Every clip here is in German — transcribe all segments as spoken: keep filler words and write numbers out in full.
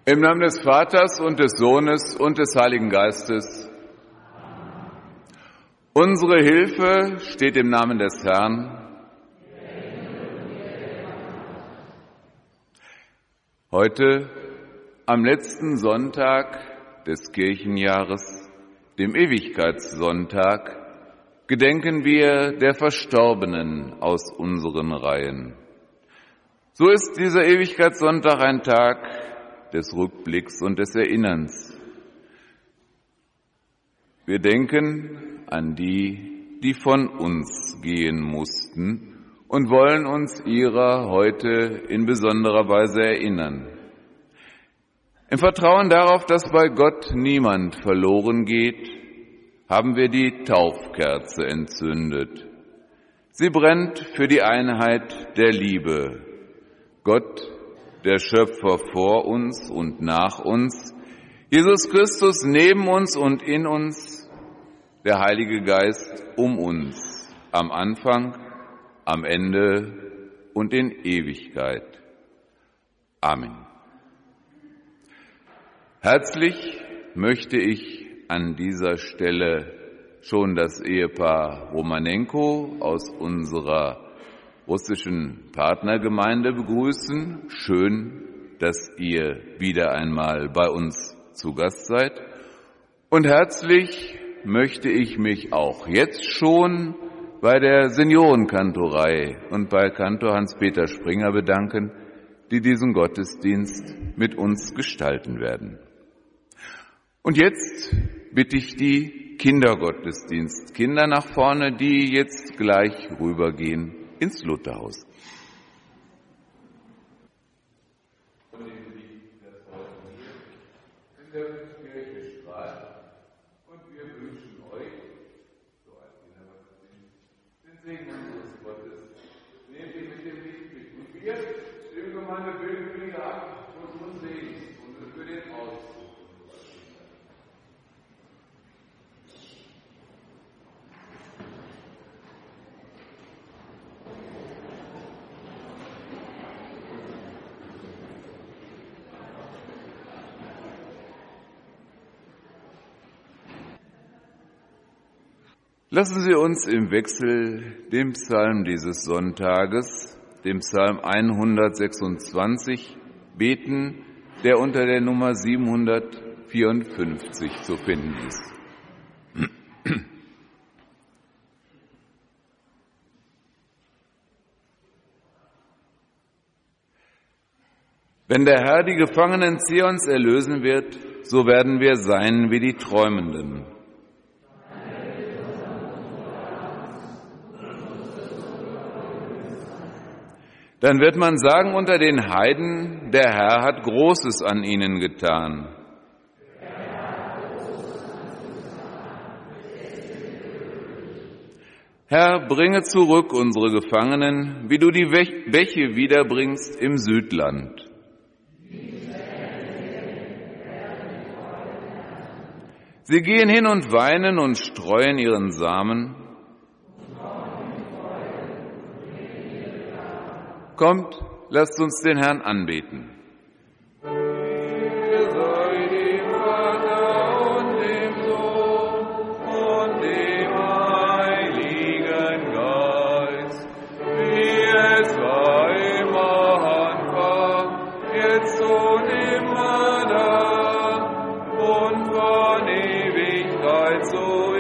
Im Namen des Vaters und des Sohnes und des Heiligen Geistes. Unsere Hilfe steht im Namen des Herrn. Heute, am letzten Sonntag des Kirchenjahres, dem Ewigkeitssonntag, gedenken wir der Verstorbenen aus unseren Reihen. So ist dieser Ewigkeitssonntag ein Tag des Rückblicks und des Erinnerns. Wir denken an die, die von uns gehen mussten und wollen uns ihrer heute in besonderer Weise erinnern. Im Vertrauen darauf, dass bei Gott niemand verloren geht, haben wir die Taufkerze entzündet. Sie brennt für die Einheit der Liebe. Gott, der Schöpfer vor uns und nach uns, Jesus Christus neben uns und in uns, der Heilige Geist um uns, am Anfang, am Ende und in Ewigkeit. Amen. Herzlich möchte ich an dieser Stelle schon das Ehepaar Romanenko aus unserer russischen Partnergemeinde begrüßen. Schön, dass ihr wieder einmal bei uns zu Gast seid. Und herzlich möchte ich mich auch jetzt schon bei der Seniorenkantorei und bei Kantor Hans-Peter Springer bedanken, die diesen Gottesdienst mit uns gestalten werden. Und jetzt bitte ich die Kindergottesdienstkinder nach vorne, die jetzt gleich rübergehen ins Lutherhaus. Und im Licht der Freuden hier in der Kirche strahlt. Und wir wünschen euch, so als Kindergottesdienst, den Segen unseres Gottes. Nehmt ihr mit dem Licht mit. Und wir, liebe Gemeinde, bilden wir wieder ab und uns Segen und für den Auszug. Lassen Sie uns im Wechsel dem Psalm dieses Sonntages, dem Psalm hundertsechsundzwanzig, beten, der unter der Nummer siebenhundertvierundfünfzig zu finden ist. Wenn der Herr die Gefangenen Zions erlösen wird, so werden wir sein wie die Träumenden. Dann wird man sagen unter den Heiden, der Herr hat Großes an ihnen getan. Herr, bringe zurück unsere Gefangenen, wie du die Bäche wiederbringst im Südland. Sie gehen hin und weinen und streuen ihren Samen. Kommt, lasst uns den Herrn anbeten. Ehre sei dem Vater und dem Sohn und dem Heiligen Geist, wie es war im Anfang, jetzt und immer da und von Ewigkeit zu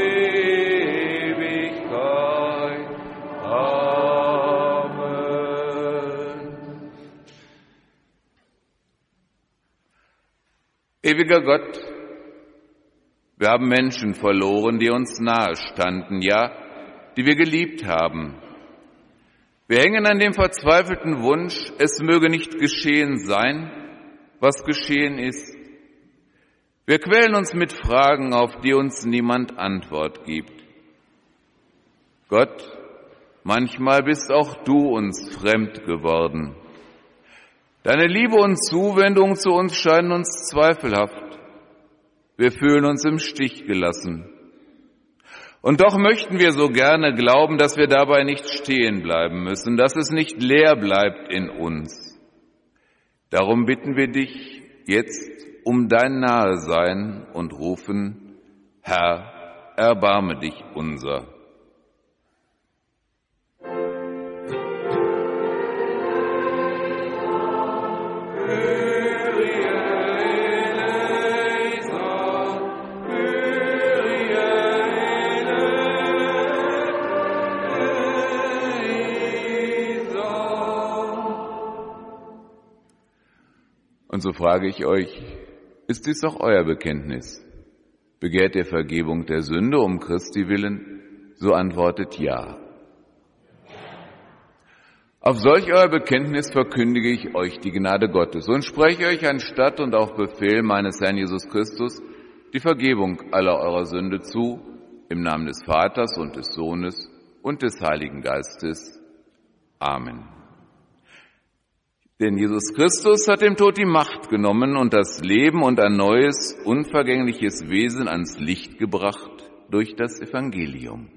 Ewigkeit. Amen. Ewiger Gott, wir haben Menschen verloren, die uns nahe standen, ja, die wir geliebt haben. Wir hängen an dem verzweifelten Wunsch, es möge nicht geschehen sein, was geschehen ist. Wir quälen uns mit Fragen, auf die uns niemand Antwort gibt. Gott, manchmal bist auch du uns fremd geworden. Deine Liebe und Zuwendung zu uns scheinen uns zweifelhaft. Wir fühlen uns im Stich gelassen. Und doch möchten wir so gerne glauben, dass wir dabei nicht stehen bleiben müssen, dass es nicht leer bleibt in uns. Darum bitten wir dich, jetzt um dein Nahesein und rufen: Herr, erbarme dich unser. Und so frage ich euch, ist dies auch euer Bekenntnis? Begehrt ihr Vergebung der Sünde um Christi willen? So antwortet ja. Auf solch euer Bekenntnis verkündige ich euch die Gnade Gottes und spreche euch anstatt und auf Befehl meines Herrn Jesus Christus die Vergebung aller eurer Sünde zu, im Namen des Vaters und des Sohnes und des Heiligen Geistes. Amen. Denn Jesus Christus hat dem Tod die Macht genommen und das Leben und ein neues, unvergängliches Wesen ans Licht gebracht durch das Evangelium.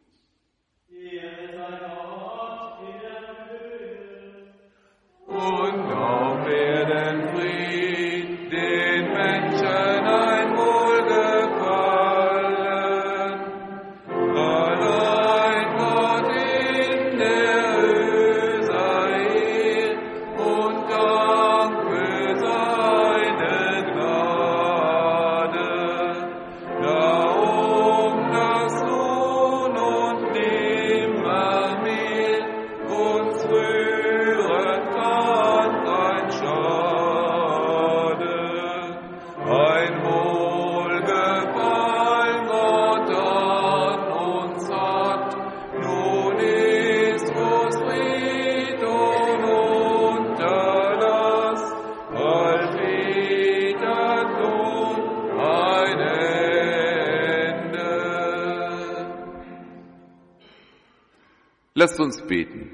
Und auf Erden Fried, den Menschen ein Wohlgefallen. Allein Gott in der Höhe sei Ehre und Dank für seine Gnade. Darum das Nun und nimmermehr uns rühret kann kein Schade. Ein Wohlgefallen Gott an uns hat, nun ist groß Fried und Unterlass, allwetend nun ein Ende. Lasst uns beten.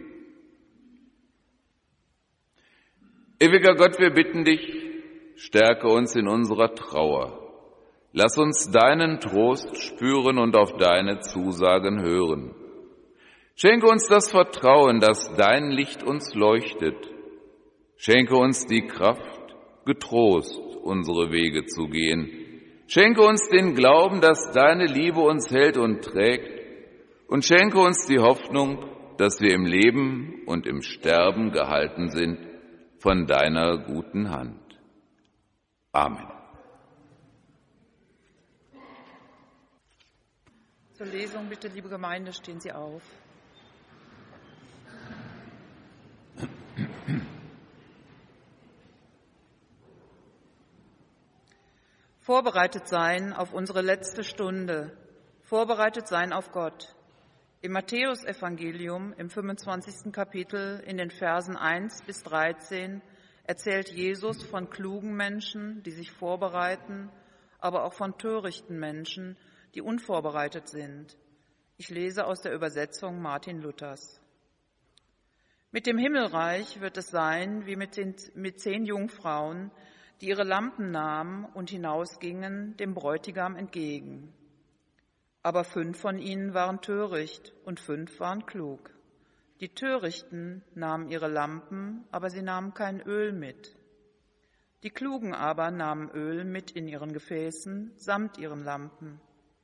Ewiger Gott, wir bitten dich, stärke uns in unserer Trauer. Lass uns deinen Trost spüren und auf deine Zusagen hören. Schenke uns das Vertrauen, dass dein Licht uns leuchtet. Schenke uns die Kraft, getrost unsere Wege zu gehen. Schenke uns den Glauben, dass deine Liebe uns hält und trägt. Und schenke uns die Hoffnung, dass wir im Leben und im Sterben gehalten sind von deiner guten Hand. Amen. Zur Lesung bitte, liebe Gemeinde, stehen Sie auf. Vorbereitet sein auf unsere letzte Stunde, vorbereitet sein auf Gott. Im Matthäusevangelium im fünfundzwanzigsten Kapitel in den Versen eins bis dreizehn erzählt Jesus von klugen Menschen, die sich vorbereiten, aber auch von törichten Menschen, die unvorbereitet sind. Ich lese aus der Übersetzung Martin Luthers. Mit dem Himmelreich wird es sein wie mit, den, mit zehn Jungfrauen, die ihre Lampen nahmen und hinausgingen dem Bräutigam entgegen. Aber fünf von ihnen waren töricht und fünf waren klug. Die Törichten nahmen ihre Lampen, aber sie nahmen kein Öl mit. Die Klugen aber nahmen Öl mit in ihren Gefäßen samt ihren Lampen.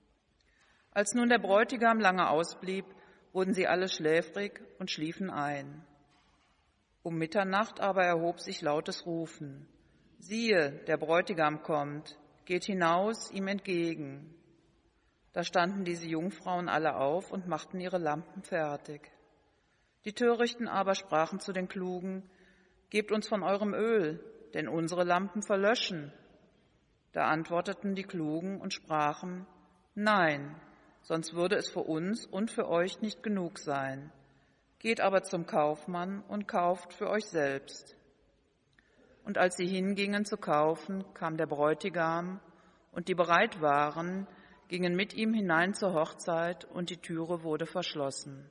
Als nun der Bräutigam lange ausblieb, wurden sie alle schläfrig und schliefen ein. Um Mitternacht aber erhob sich lautes Rufen. Siehe, der Bräutigam kommt, geht hinaus ihm entgegen. Da standen diese Jungfrauen alle auf und machten ihre Lampen fertig. Die Törichten aber sprachen zu den Klugen, gebt uns von eurem Öl, denn unsere Lampen verlöschen. Da antworteten die Klugen und sprachen, nein, sonst würde es für uns und für euch nicht genug sein. Geht aber zum Kaufmann und kauft für euch selbst. Und als sie hingingen zu kaufen, kam der Bräutigam, und die bereit waren, gingen mit ihm hinein zur Hochzeit, und die Türe wurde verschlossen.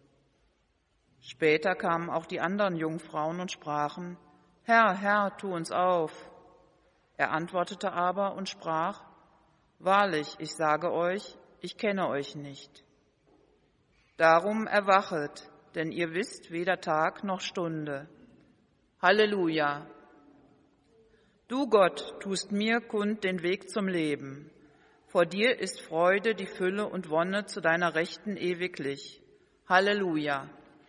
Später kamen auch die anderen Jungfrauen und sprachen, Herr, Herr, tu uns auf. Er antwortete aber und sprach, wahrlich, ich sage euch, ich kenne euch nicht. Darum erwachet, denn ihr wisst weder Tag noch Stunde. Halleluja! Du, Gott, tust mir kund den Weg zum Leben. Vor dir ist Freude, die Fülle und Wonne zu deiner Rechten ewiglich. Halleluja.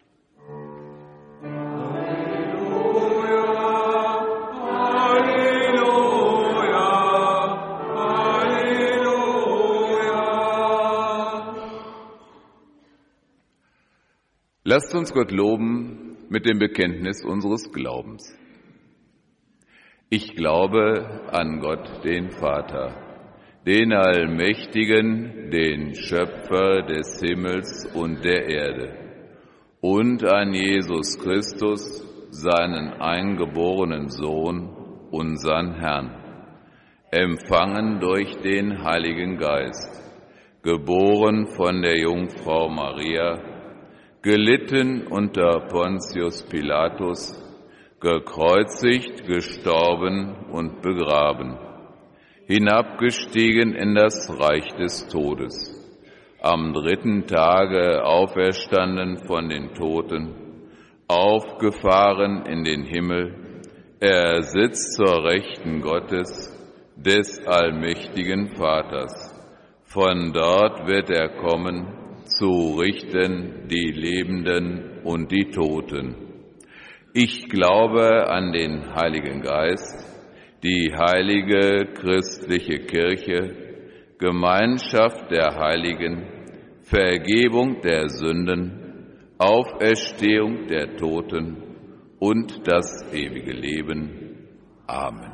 Lasst uns Gott loben mit dem Bekenntnis unseres Glaubens. Ich glaube an Gott, den Vater, den Allmächtigen, den Schöpfer des Himmels und der Erde, und an Jesus Christus, seinen eingeborenen Sohn, unseren Herrn, empfangen durch den Heiligen Geist, geboren von der Jungfrau Maria, gelitten unter Pontius Pilatus, gekreuzigt, gestorben und begraben, hinabgestiegen in das Reich des Todes, am dritten Tage auferstanden von den Toten, aufgefahren in den Himmel, er sitzt zur Rechten Gottes, des allmächtigen Vaters. Von dort wird er kommen, zu richten die Lebenden und die Toten. Ich glaube an den Heiligen Geist, die heilige christliche Kirche, Gemeinschaft der Heiligen, Vergebung der Sünden, Auferstehung der Toten und das ewige Leben. Amen.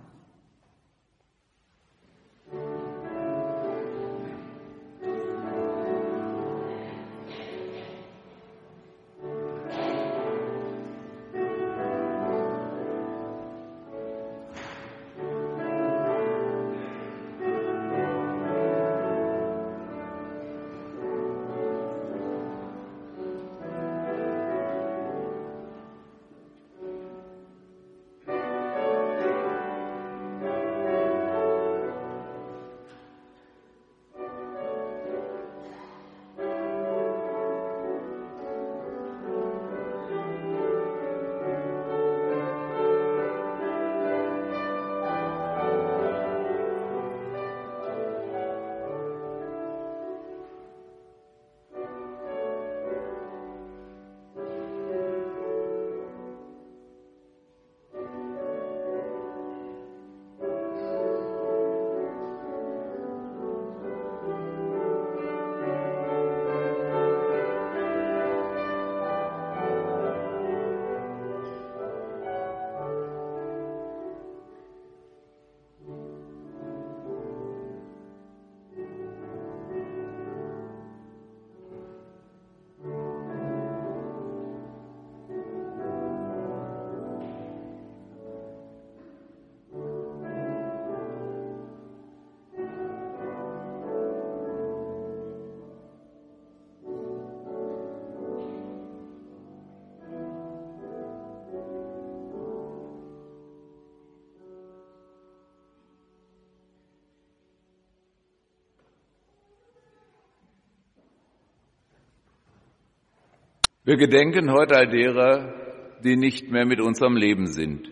Wir gedenken heute all derer, die nicht mehr mit uns am Leben sind.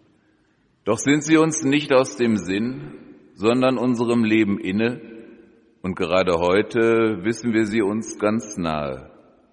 Doch sind sie uns nicht aus dem Sinn, sondern unserem Leben inne, und gerade heute wissen wir sie uns ganz nahe.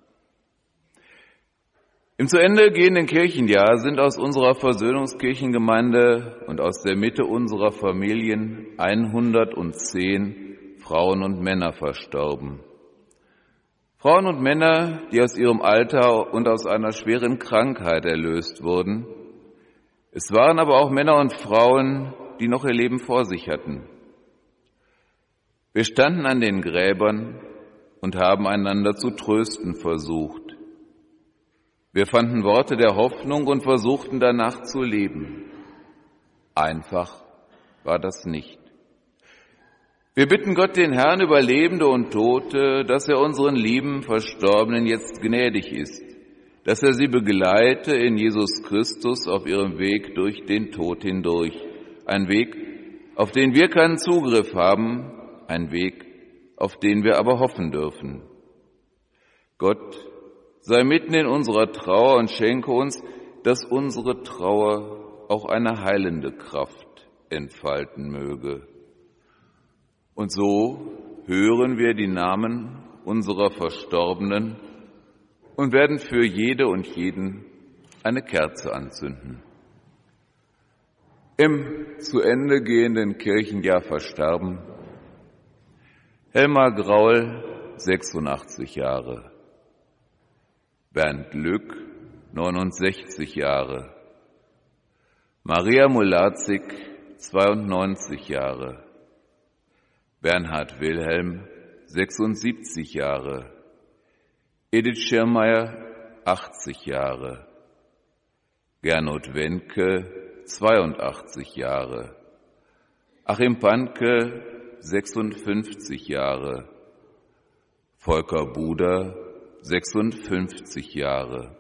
Im zu Ende gehenden Kirchenjahr sind aus unserer Versöhnungskirchengemeinde und aus der Mitte unserer Familien hundertzehn Frauen und Männer verstorben. Frauen und Männer, die aus ihrem Alter und aus einer schweren Krankheit erlöst wurden. Es waren aber auch Männer und Frauen, die noch ihr Leben vor sich hatten. Wir standen an den Gräbern und haben einander zu trösten versucht. Wir fanden Worte der Hoffnung und versuchten danach zu leben. Einfach war das nicht. Wir bitten Gott, den Herrn, über Lebende und Tote, dass er unseren lieben Verstorbenen jetzt gnädig ist, dass er sie begleite in Jesus Christus auf ihrem Weg durch den Tod hindurch. Ein Weg, auf den wir keinen Zugriff haben, ein Weg, auf den wir aber hoffen dürfen. Gott, sei mitten in unserer Trauer und schenke uns, dass unsere Trauer auch eine heilende Kraft entfalten möge. Und so hören wir die Namen unserer Verstorbenen und werden für jede und jeden eine Kerze anzünden. Im zu Ende gehenden Kirchenjahr verstarben Helma Graul, sechsundachtzig Jahre, Bernd Lück, neunundsechzig Jahre, Maria Mulatzig, zweiundneunzig Jahre, Bernhard Wilhelm, sechsundsiebzig Jahre, Edith Schirmeier, achtzig Jahre, Gernot Wenke, zweiundachtzig Jahre, Achim Panke, sechsundfünfzig Jahre, Volker Buder, sechsundfünfzig Jahre,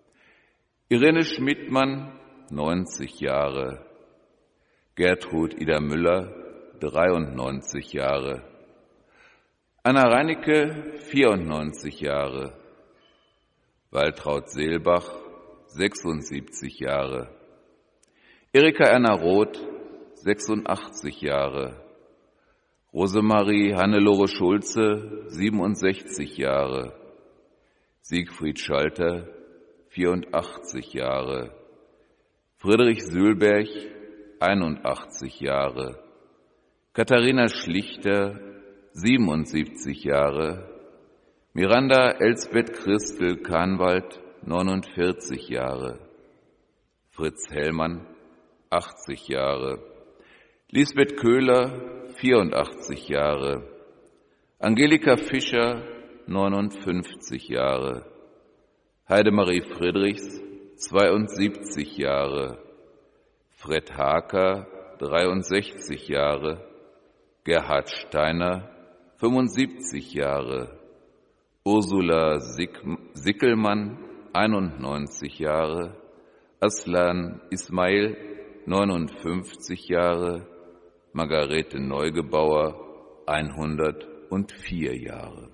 Irene Schmidtmann, neunzig Jahre, Gertrud Ida Müller, dreiundneunzig Jahre, Anna Reinicke, vierundneunzig Jahre, Waltraud Seelbach, sechsundsiebzig Jahre, Erika Erna Roth, sechsundachtzig Jahre, Rosemarie Hannelore Schulze, siebenundsechzig Jahre, Siegfried Schalter, vierundachtzig Jahre, Friedrich Sülberg, einundachtzig Jahre, Katharina Schlichter, siebenundsiebzig Jahre, Miranda Elsbeth Christel Kahnwald, neunundvierzig Jahre, Fritz Hellmann, achtzig Jahre, Lisbeth Köhler, vierundachtzig Jahre, Angelika Fischer, neunundfünfzig Jahre, Heidemarie Friedrichs, zweiundsiebzig Jahre, Fred Haker, dreiundsechzig Jahre, Gerhard Steiner, fünfundsiebzig Jahre, Ursula Sickelmann, einundneunzig Jahre, Aslan Ismail, neunundfünfzig Jahre, Margarete Neugebauer, hundertvier Jahre.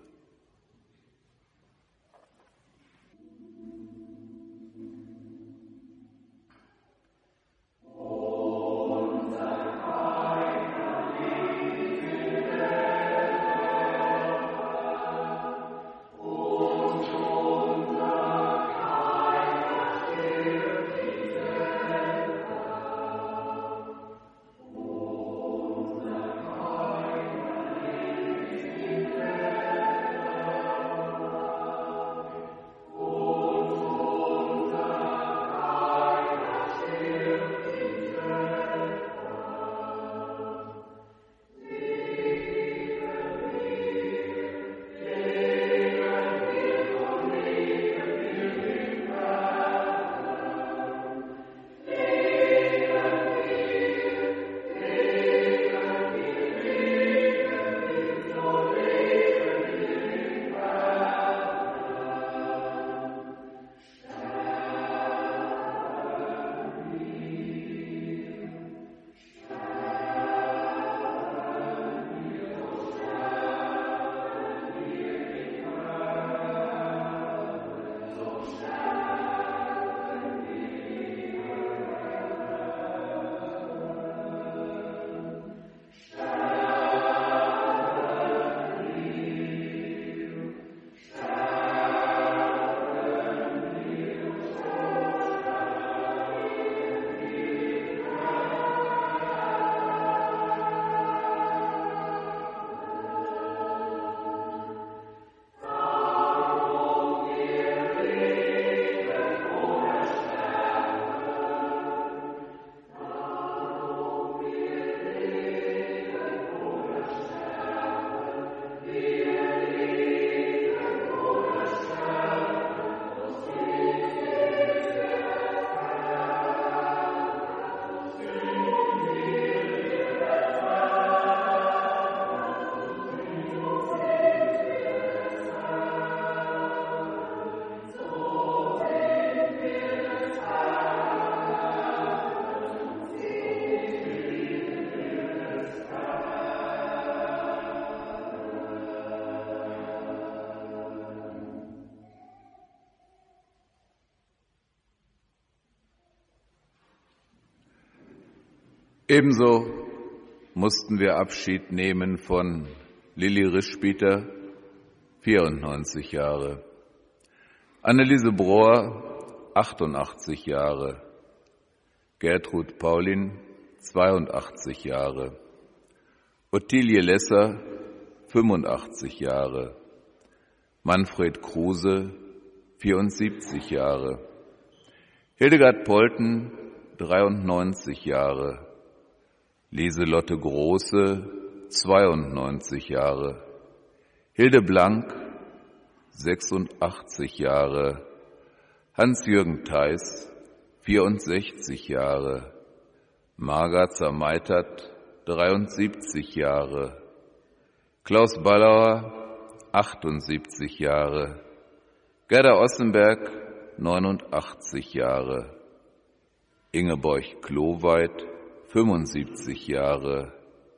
Ebenso mussten wir Abschied nehmen von Lilly Rischbieter, vierundneunzig Jahre, Anneliese Brohr, achtundachtzig Jahre, Gertrud Paulin, zweiundachtzig Jahre, Ottilie Lesser, fünfundachtzig Jahre, Manfred Kruse, vierundsiebzig Jahre, Hildegard Polten, dreiundneunzig Jahre, Lieselotte Große, zweiundneunzig Jahre, Hilde Blank, sechsundachtzig Jahre, Hans-Jürgen Theis, vierundsechzig Jahre, Marga Zermeitert, dreiundsiebzig Jahre, Klaus Ballauer, achtundsiebzig Jahre, Gerda Ossenberg, neunundachtzig Jahre, Ingeborg Kloweit, fünfundsiebzig Jahre,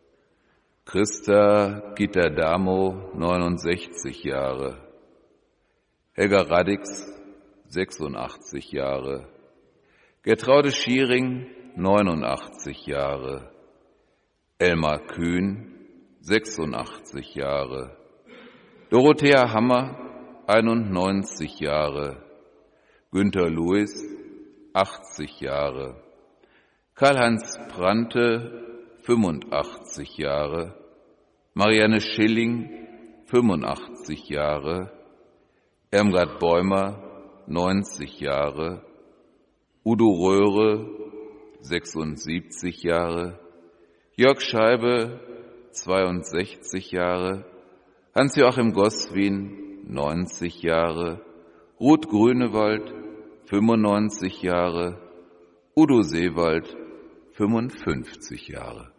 Christa Gitterdamo, neunundsechzig Jahre, Helga Radix, sechsundachtzig Jahre, Gertraude Schiering, neunundachtzig Jahre, Elmar Kühn, sechsundachtzig Jahre, Dorothea Hammer, einundneunzig Jahre, Günter Lewis, achtzig Jahre, Karl-Heinz Prante, fünfundachtzig Jahre, Marianne Schilling, fünfundachtzig Jahre, Irmgard Bäumer, neunzig Jahre, Udo Röhre, sechsundsiebzig Jahre, Jörg Scheibe, zweiundsechzig Jahre, Hans-Joachim Goswin, neunzig Jahre, Ruth Grünewald, fünfundneunzig Jahre, Udo Seewald, fünfundfünfzig Jahre.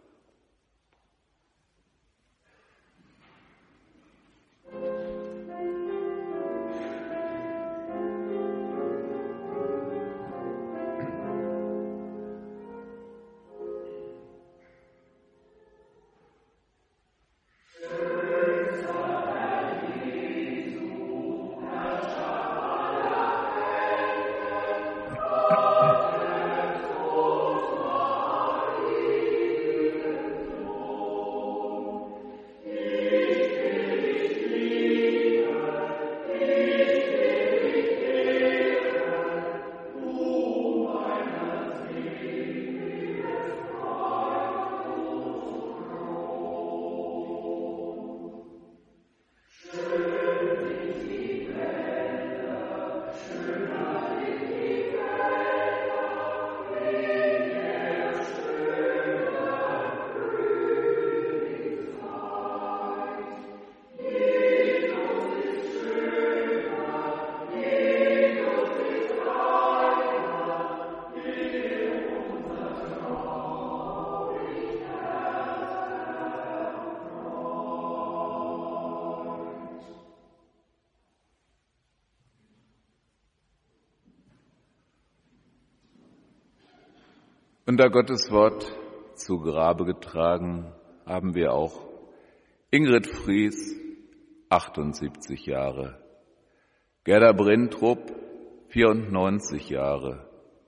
Und da Gottes Wort zu Grabe getragen, haben wir auch Ingrid Fries, achtundsiebzig Jahre, Gerda Brintrup, vierundneunzig Jahre,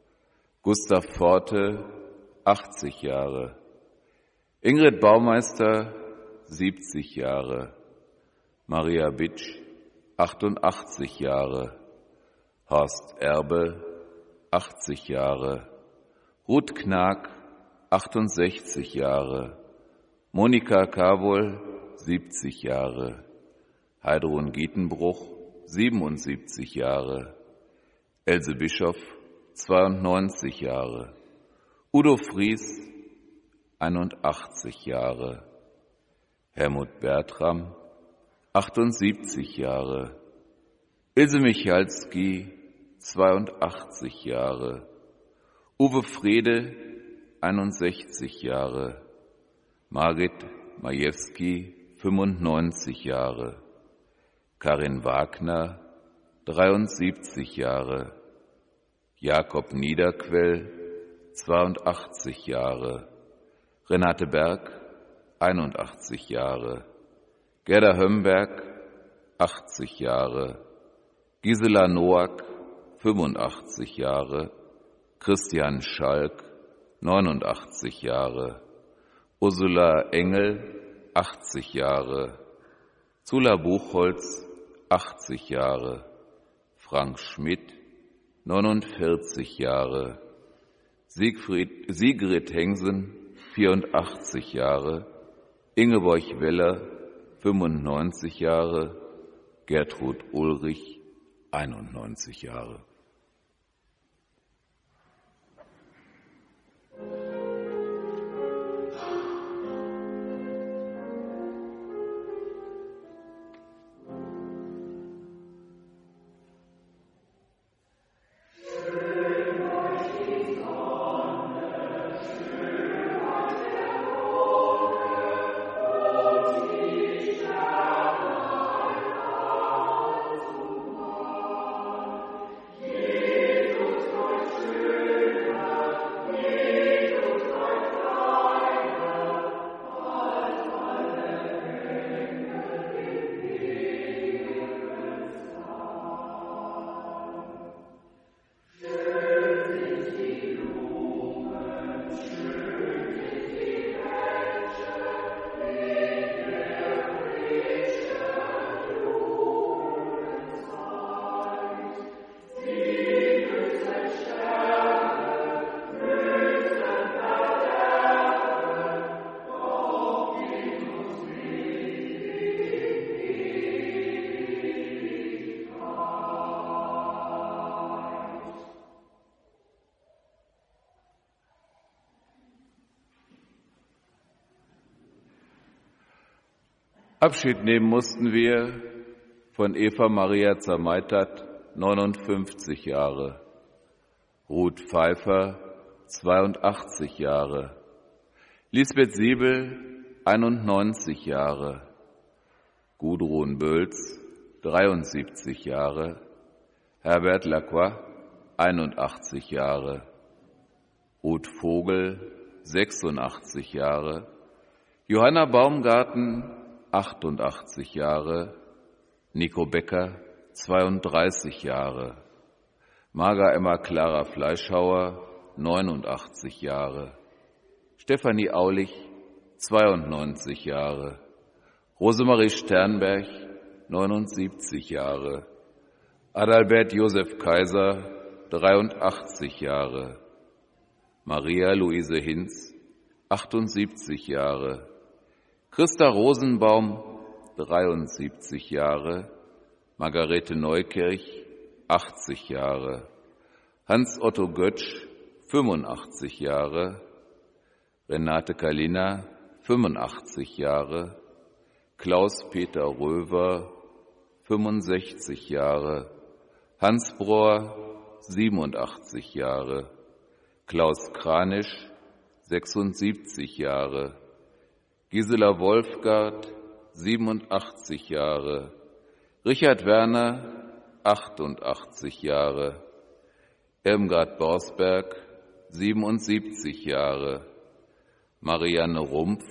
Gustav Forte, achtzig Jahre, Ingrid Baumeister, siebzig Jahre, Maria Bitsch, achtundachtzig Jahre, Horst Erbe, achtzig Jahre, Ruth Knag, achtundsechzig Jahre, Monika Kawol, siebzig Jahre, Heidrun Gietenbruch, siebenundsiebzig Jahre, Else Bischoff, zweiundneunzig Jahre, Udo Fries, einundachtzig Jahre, Helmut Bertram, achtundsiebzig Jahre, Ilse Michalski, zweiundachtzig Jahre, Uwe Frede, einundsechzig Jahre, Margit Majewski, fünfundneunzig Jahre, Karin Wagner, dreiundsiebzig Jahre, Jakob Niederquell, zweiundachtzig Jahre, Renate Berg, einundachtzig Jahre, Gerda Hömberg, achtzig Jahre, Gisela Noack, fünfundachtzig Jahre, Christian Schalk, neunundachtzig Jahre, Ursula Engel, achtzig Jahre, Zula Buchholz, achtzig Jahre, Frank Schmidt, neunundvierzig Jahre, Siegfried, Sigrid Hengsen, vierundachtzig Jahre, Ingeborg Weller, fünfundneunzig Jahre, Gertrud Ulrich, einundneunzig Jahre. Abschied nehmen mussten wir von Eva Maria Zermeitert, neunundfünfzig Jahre, Ruth Pfeiffer, zweiundachtzig Jahre, Lisbeth Siebel, einundneunzig Jahre, Gudrun Bölz, dreiundsiebzig Jahre, Herbert Lacroix, einundachtzig Jahre, Ruth Vogel, sechsundachtzig Jahre, Johanna Baumgarten, achtundachtzig Jahre, Nico Becker, zweiunddreißig Jahre, Marga Emma Clara Fleischhauer, neunundachtzig Jahre, Stefanie Aulich, zweiundneunzig Jahre, Rosemarie Sternberg, neunundsiebzig Jahre, Adalbert Josef Kaiser, dreiundachtzig Jahre, Maria Luise Hinz, achtundsiebzig Jahre, Christa Rosenbaum, dreiundsiebzig Jahre, Margarete Neukirch, achtzig Jahre, Hans-Otto Götsch, fünfundachtzig Jahre, Renate Kalina, fünfundachtzig Jahre, Klaus-Peter Röver, fünfundsechzig Jahre, Hans Brohr, siebenundachtzig Jahre, Klaus Kranisch, sechsundsiebzig Jahre, Gisela Wolfgart, siebenundachtzig Jahre, Richard Werner, achtundachtzig Jahre, Irmgard Borsberg, siebenundsiebzig Jahre, Marianne Rumpf,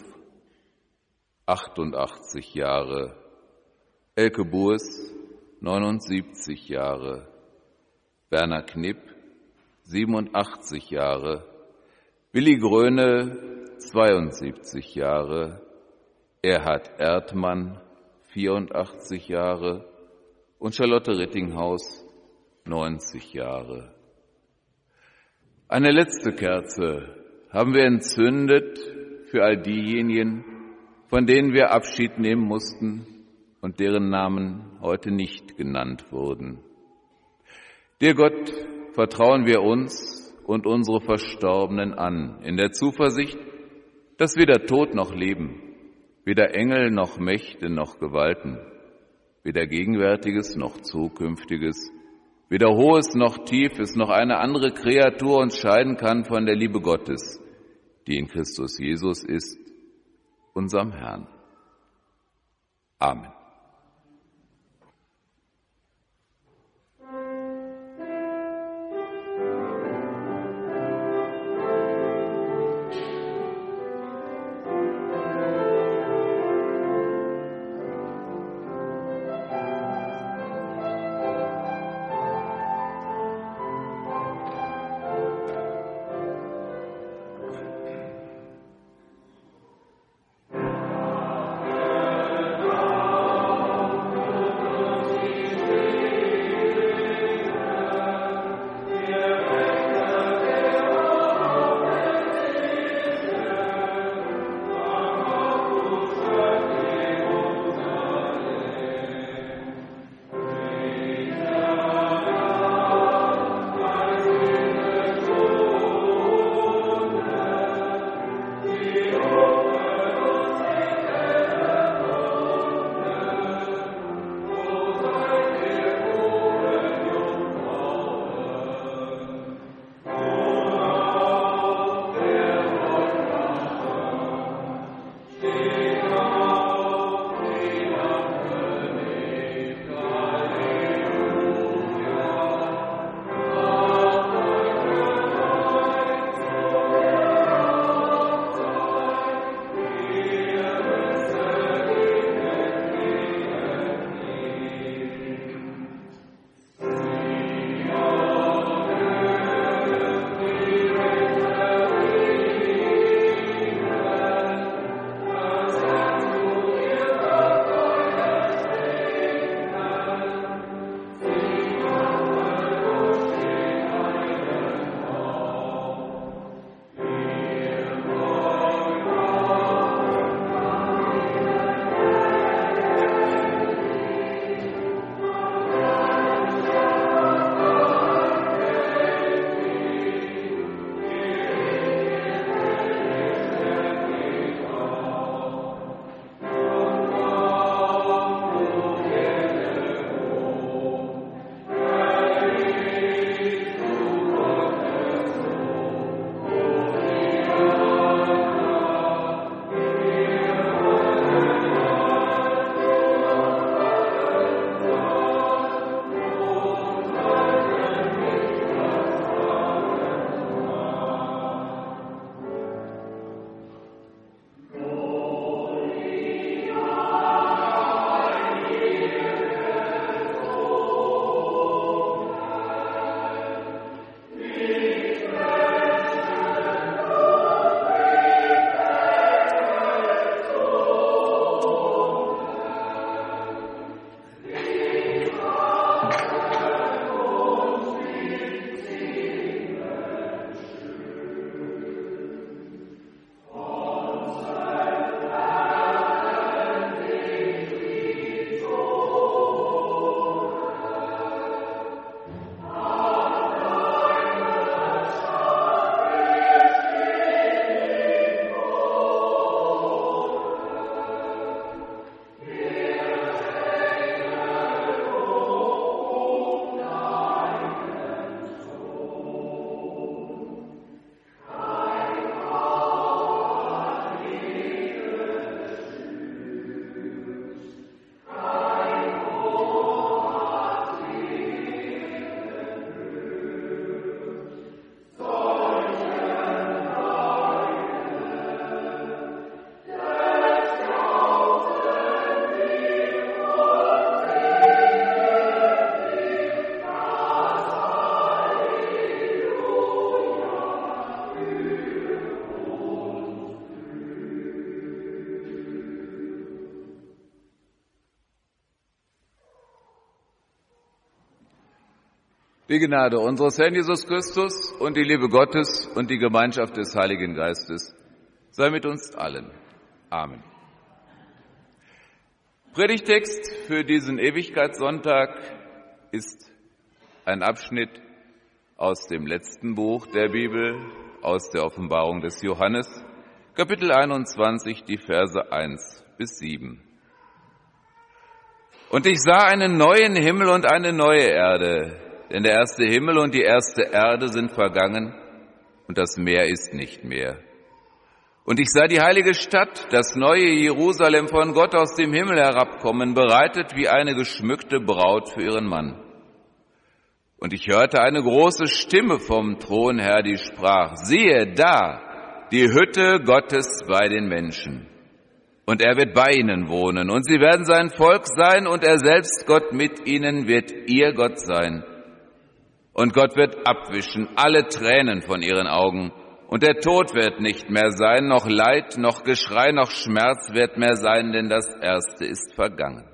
achtundachtzig Jahre, Elke Burs, neunundsiebzig Jahre, Werner Knipp, siebenundachtzig Jahre, Willi Gröne, zweiundsiebzig Jahre, Erhard Erdmann, vierundachtzig Jahre und Charlotte Rittinghaus, neunzig Jahre. Eine letzte Kerze haben wir entzündet für all diejenigen, von denen wir Abschied nehmen mussten und deren Namen heute nicht genannt wurden. Dir Gott, vertrauen wir uns und unsere Verstorbenen an, in der Zuversicht, dass weder Tod noch Leben, weder Engel noch Mächte noch Gewalten, weder Gegenwärtiges noch Zukünftiges, weder Hohes noch Tiefes noch eine andere Kreatur uns scheiden kann von der Liebe Gottes, die in Christus Jesus ist, unserem Herrn. Amen. Die Gnade unseres Herrn Jesus Christus und die Liebe Gottes und die Gemeinschaft des Heiligen Geistes sei mit uns allen. Amen. Predigtext für diesen Ewigkeitssonntag ist ein Abschnitt aus dem letzten Buch der Bibel, aus der Offenbarung des Johannes, Kapitel einundzwanzig, die Verse eins bis sieben. Und ich sah einen neuen Himmel und eine neue Erde, denn der erste Himmel und die erste Erde sind vergangen und das Meer ist nicht mehr. Und ich sah die heilige Stadt, das neue Jerusalem von Gott aus dem Himmel herabkommen, bereitet wie eine geschmückte Braut für ihren Mann. Und ich hörte eine große Stimme vom Thron her, die sprach: Siehe da, die Hütte Gottes bei den Menschen. Und er wird bei ihnen wohnen, und sie werden sein Volk sein, und er selbst, Gott mit ihnen, wird ihr Gott sein. Und Gott wird abwischen alle Tränen von ihren Augen, und der Tod wird nicht mehr sein, noch Leid, noch Geschrei, noch Schmerz wird mehr sein, denn das Erste ist vergangen.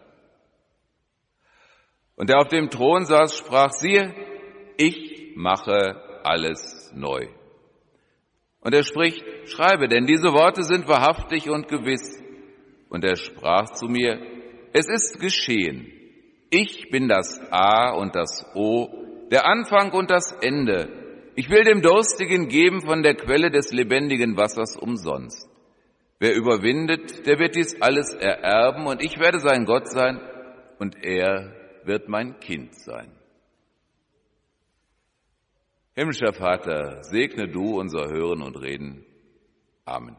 Und der auf dem Thron saß, sprach: Siehe, ich mache alles neu. Und er spricht: Schreibe, denn diese Worte sind wahrhaftig und gewiss. Und er sprach zu mir: Es ist geschehen. Ich bin das A und das O, der Anfang und das Ende. Ich will dem Durstigen geben von der Quelle des lebendigen Wassers umsonst. Wer überwindet, der wird dies alles ererben, und ich werde sein Gott sein, und er wird mein Kind sein. Himmlischer Vater, segne du unser Hören und Reden. Amen.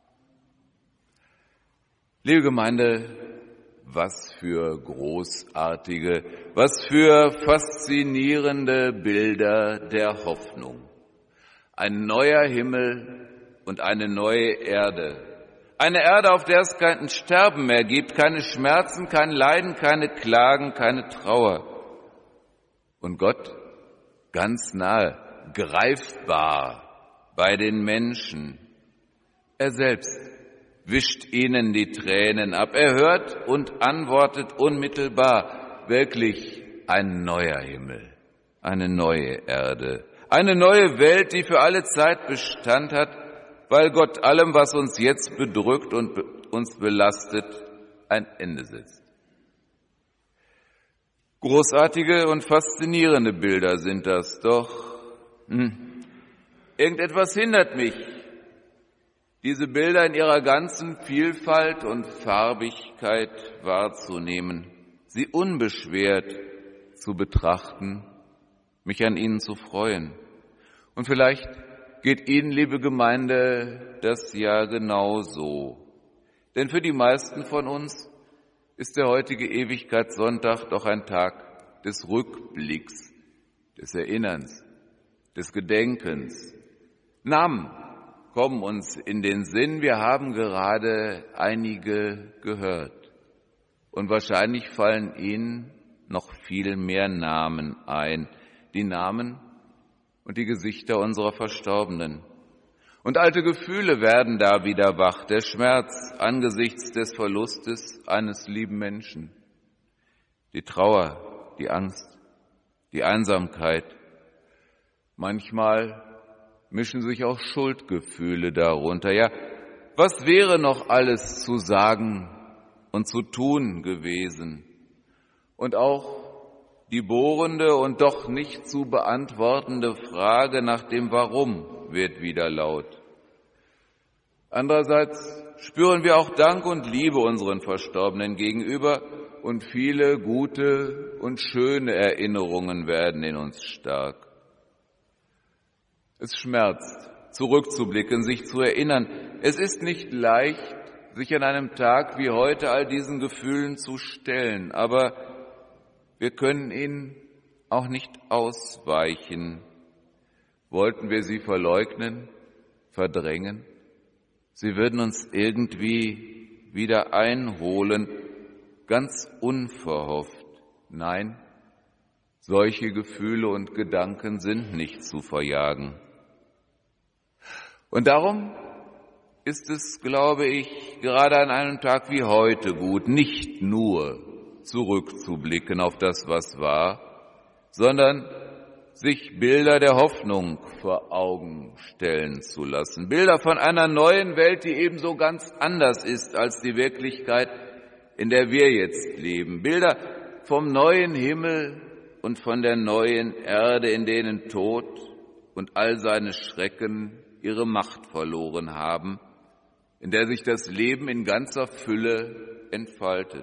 Liebe Gemeinde, was für großartige, was für faszinierende Bilder der Hoffnung. Ein neuer Himmel und eine neue Erde. Eine Erde, auf der es kein Sterben mehr gibt, keine Schmerzen, kein Leiden, keine Klagen, keine Trauer. Und Gott ganz nahe, greifbar bei den Menschen. Er selbst wischt ihnen die Tränen ab. Er hört und antwortet unmittelbar. Wirklich ein neuer Himmel, eine neue Erde, eine neue Welt, die für alle Zeit Bestand hat, weil Gott allem, was uns jetzt bedrückt und be- uns belastet, ein Ende setzt. Großartige und faszinierende Bilder sind das, doch hm, irgendetwas hindert mich, diese Bilder in ihrer ganzen Vielfalt und Farbigkeit wahrzunehmen, sie unbeschwert zu betrachten, mich an ihnen zu freuen. Und vielleicht geht Ihnen, liebe Gemeinde, das ja genauso. Denn für die meisten von uns ist der heutige Ewigkeitssonntag doch ein Tag des Rückblicks, des Erinnerns, des Gedenkens. Namen kommen uns in den Sinn, wir haben gerade einige gehört. Und wahrscheinlich fallen Ihnen noch viel mehr Namen ein, die Namen und die Gesichter unserer Verstorbenen. Und alte Gefühle werden da wieder wach, der Schmerz angesichts des Verlustes eines lieben Menschen, die Trauer, die Angst, die Einsamkeit. Manchmal mischen sich auch Schuldgefühle darunter. Ja, was wäre noch alles zu sagen und zu tun gewesen? Und auch die bohrende und doch nicht zu beantwortende Frage nach dem Warum wird wieder laut. Andererseits spüren wir auch Dank und Liebe unseren Verstorbenen gegenüber und viele gute und schöne Erinnerungen werden in uns stark. Es schmerzt, zurückzublicken, sich zu erinnern. Es ist nicht leicht, sich an einem Tag wie heute all diesen Gefühlen zu stellen, aber wir können ihnen auch nicht ausweichen. Wollten wir sie verleugnen, verdrängen? Sie würden uns irgendwie wieder einholen, ganz unverhofft. Nein, solche Gefühle und Gedanken sind nicht zu verjagen. Und darum ist es, glaube ich, gerade an einem Tag wie heute gut, nicht nur zurückzublicken auf das, was war, sondern sich Bilder der Hoffnung vor Augen stellen zu lassen. Bilder von einer neuen Welt, die ebenso ganz anders ist als die Wirklichkeit, in der wir jetzt leben. Bilder vom neuen Himmel und von der neuen Erde, in denen Tod und all seine Schrecken ihre Macht verloren haben, in der sich das Leben in ganzer Fülle entfaltet.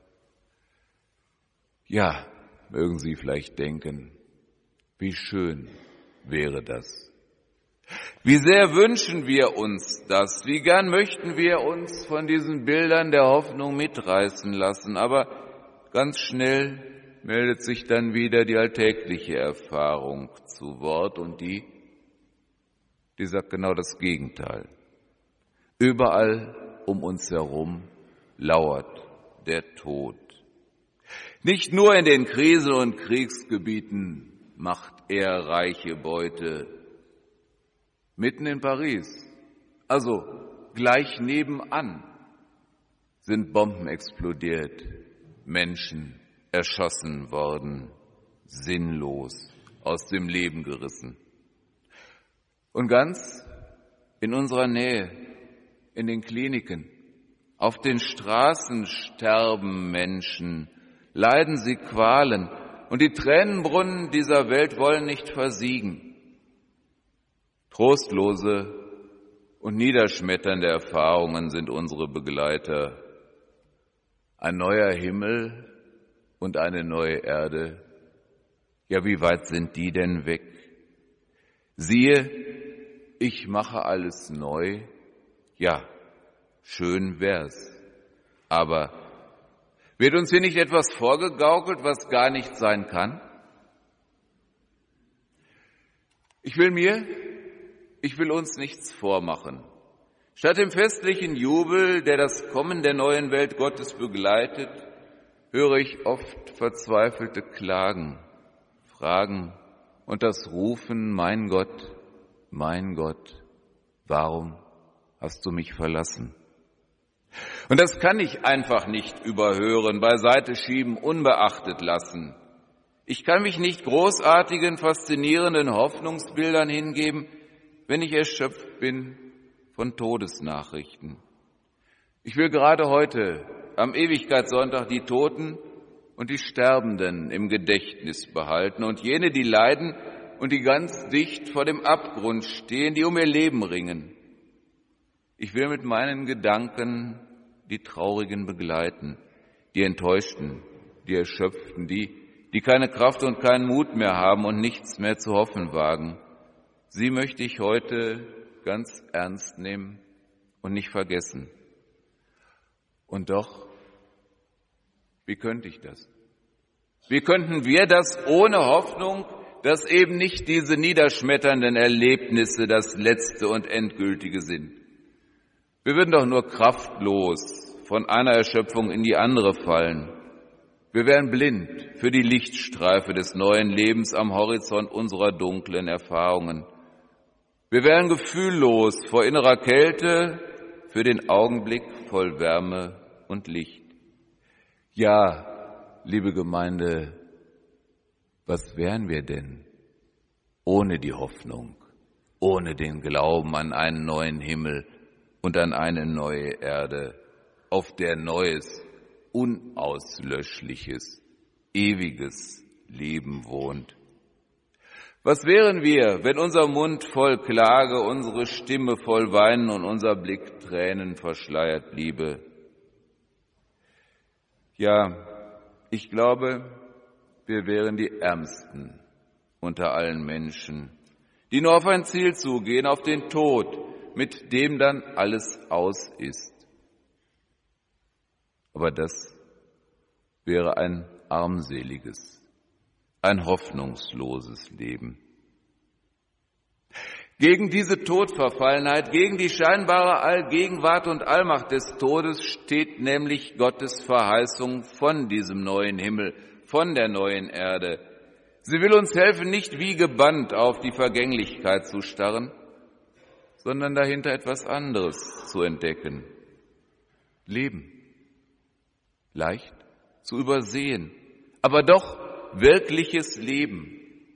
Ja, mögen Sie vielleicht denken, wie schön wäre das. Wie sehr wünschen wir uns das, wie gern möchten wir uns von diesen Bildern der Hoffnung mitreißen lassen, aber ganz schnell meldet sich dann wieder die alltägliche Erfahrung zu Wort und die, die sagt genau das Gegenteil. Überall um uns herum lauert der Tod. Nicht nur in den Krisen- und Kriegsgebieten macht er reiche Beute. Mitten in Paris, also gleich nebenan, sind Bomben explodiert, Menschen erschossen worden, sinnlos aus dem Leben gerissen. Und ganz in unserer Nähe, in den Kliniken, auf den Straßen sterben Menschen, leiden sie Qualen, und die Tränenbrunnen dieser Welt wollen nicht versiegen. Trostlose und niederschmetternde Erfahrungen sind unsere Begleiter. Ein neuer Himmel und eine neue Erde. Ja, wie weit sind die denn weg? Siehe, ich mache alles neu. Ja, schön wär's. Aber wird uns hier nicht etwas vorgegaukelt, was gar nicht sein kann? Ich will mir, ich will uns nichts vormachen. Statt dem festlichen Jubel, der das Kommen der neuen Welt Gottes begleitet, höre ich oft verzweifelte Klagen, Fragen und das Rufen, mein Gott, mein Gott, warum hast du mich verlassen? Und das kann ich einfach nicht überhören, beiseite schieben, unbeachtet lassen. Ich kann mich nicht großartigen, faszinierenden Hoffnungsbildern hingeben, wenn ich erschöpft bin von Todesnachrichten. Ich will gerade heute, am Ewigkeitssonntag, die Toten und die Sterbenden im Gedächtnis behalten und jene, die leiden und die ganz dicht vor dem Abgrund stehen, die um ihr Leben ringen. Ich will mit meinen Gedanken die Traurigen begleiten, die Enttäuschten, die Erschöpften, die, die keine Kraft und keinen Mut mehr haben und nichts mehr zu hoffen wagen. Sie möchte ich heute ganz ernst nehmen und nicht vergessen. Und doch, wie könnte ich das? Wie könnten wir das ohne Hoffnung, dass eben nicht diese niederschmetternden Erlebnisse das Letzte und Endgültige sind? Wir würden doch nur kraftlos von einer Erschöpfung in die andere fallen. Wir wären blind für die Lichtstreife des neuen Lebens am Horizont unserer dunklen Erfahrungen. Wir wären gefühllos vor innerer Kälte für den Augenblick voll Wärme und Licht. Ja, liebe Gemeinde, Was wären wir denn ohne die Hoffnung, ohne den Glauben an einen neuen Himmel und an eine neue Erde, auf der neues, unauslöschliches, ewiges Leben wohnt? Was wären wir, wenn unser Mund voll Klage, unsere Stimme voll Weinen und unser Blick Tränen verschleiert bliebe? Ja, ich glaube, wir wären die Ärmsten unter allen Menschen, die nur auf ein Ziel zugehen, auf den Tod, mit dem dann alles aus ist. Aber das wäre ein armseliges, ein hoffnungsloses Leben. Gegen diese Todverfallenheit, gegen die scheinbare Allgegenwart und Allmacht des Todes steht nämlich Gottes Verheißung von diesem neuen Himmel, von der neuen Erde. Sie will uns helfen, nicht wie gebannt auf die Vergänglichkeit zu starren, sondern dahinter etwas anderes zu entdecken. Leben. Leicht zu übersehen, aber doch wirkliches Leben.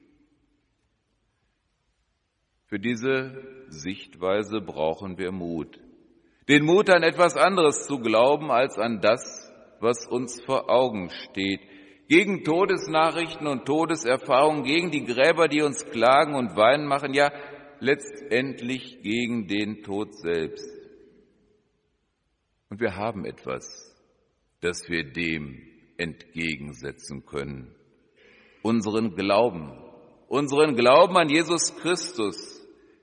Für diese Sichtweise brauchen wir Mut. Den Mut, an etwas anderes zu glauben als an das, was uns vor Augen steht. Gegen Todesnachrichten und Todeserfahrungen, gegen die Gräber, die uns klagen und weinen machen, ja letztendlich gegen den Tod selbst. Und wir haben etwas, das wir dem entgegensetzen können. Unseren Glauben, unseren Glauben an Jesus Christus.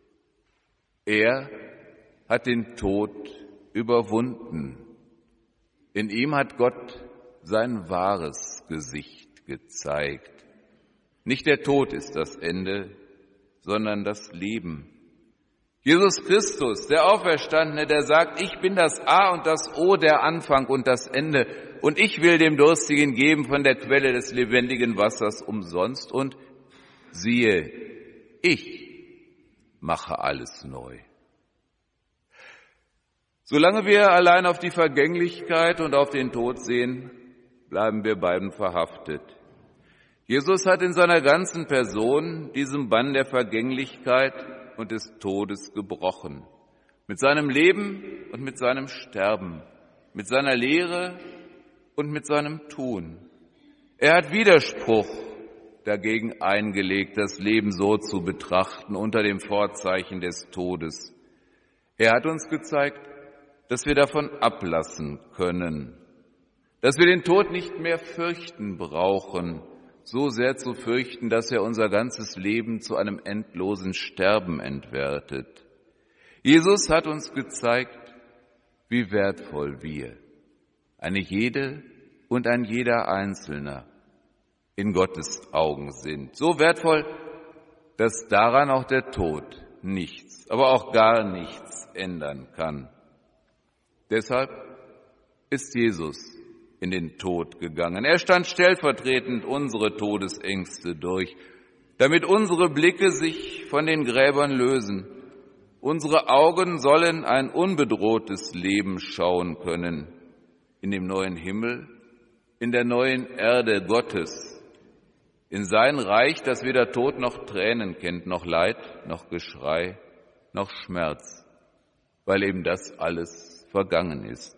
Er hat den Tod überwunden. In ihm hat Gott sein wahres Gesicht gezeigt. Nicht der Tod ist das Ende, sondern das Leben. Jesus Christus, der Auferstandene, der sagt, ich bin das A und das O, der Anfang und das Ende, und ich will dem Durstigen geben von der Quelle des lebendigen Wassers umsonst, und siehe, ich mache alles neu. Solange wir allein auf die Vergänglichkeit und auf den Tod sehen, bleiben wir beiden verhaftet. Jesus hat in seiner ganzen Person diesem Bann der Vergänglichkeit und des Todes gebrochen. Mit seinem Leben und mit seinem Sterben, mit seiner Lehre und mit seinem Tun. Er hat Widerspruch dagegen eingelegt, das Leben so zu betrachten unter dem Vorzeichen des Todes. Er hat uns gezeigt, dass wir davon ablassen können, dass wir den Tod nicht mehr fürchten brauchen, so sehr zu fürchten, dass er unser ganzes Leben zu einem endlosen Sterben entwertet. Jesus hat uns gezeigt, wie wertvoll wir, eine jede und ein jeder Einzelner, in Gottes Augen sind. So wertvoll, dass daran auch der Tod nichts, aber auch gar nichts ändern kann. Deshalb ist Jesus in den Tod gegangen. Er stand stellvertretend unsere Todesängste durch, damit unsere Blicke sich von den Gräbern lösen. Unsere Augen sollen ein unbedrohtes Leben schauen können, in dem neuen Himmel, in der neuen Erde Gottes, in sein Reich, das weder Tod noch Tränen kennt, noch Leid, noch Geschrei, noch Schmerz, weil eben das alles vergangen ist.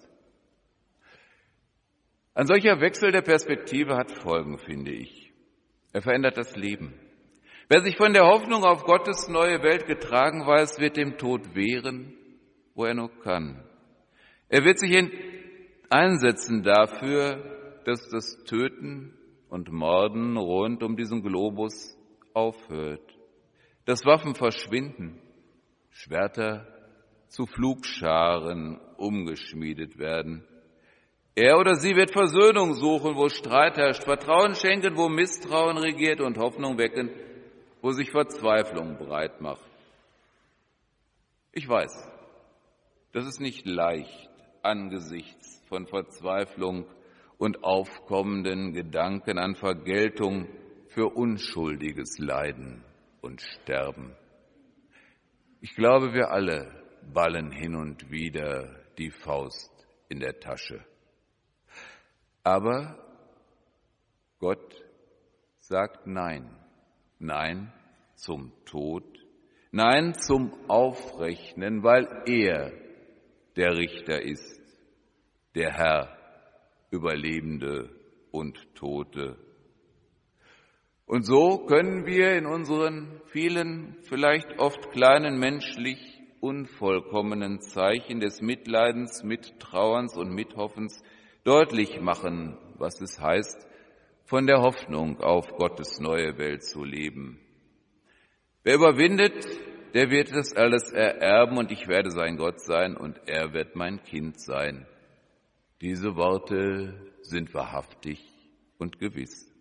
Ein solcher Wechsel der Perspektive hat Folgen, finde ich. Er verändert das Leben. Wer sich von der Hoffnung auf Gottes neue Welt getragen weiß, wird dem Tod wehren, wo er nur kann. Er wird sich einsetzen dafür, dass das Töten und Morden rund um diesen Globus aufhört, dass Waffen verschwinden, Schwerter zu Pflugscharen umgeschmiedet werden. Er oder sie wird Versöhnung suchen, wo Streit herrscht, Vertrauen schenken, wo Misstrauen regiert, und Hoffnung wecken, wo sich Verzweiflung breit macht. Ich weiß, das ist nicht leicht angesichts von Verzweiflung und aufkommenden Gedanken an Vergeltung für unschuldiges Leiden und Sterben. Ich glaube, wir alle ballen hin und wieder die Faust in der Tasche. Aber Gott sagt Nein. Nein zum Tod, nein zum Aufrechnen, weil er der Richter ist, der Herr über Lebende und Tote. Und so können wir in unseren vielen, vielleicht oft kleinen, menschlich unvollkommenen Zeichen des Mitleidens, Mittrauerns und Mithoffens deutlich machen, was es heißt, von der Hoffnung auf Gottes neue Welt zu leben. Wer überwindet, der wird das alles ererben und ich werde sein Gott sein und er wird mein Kind sein. Diese Worte sind wahrhaftig und gewiss.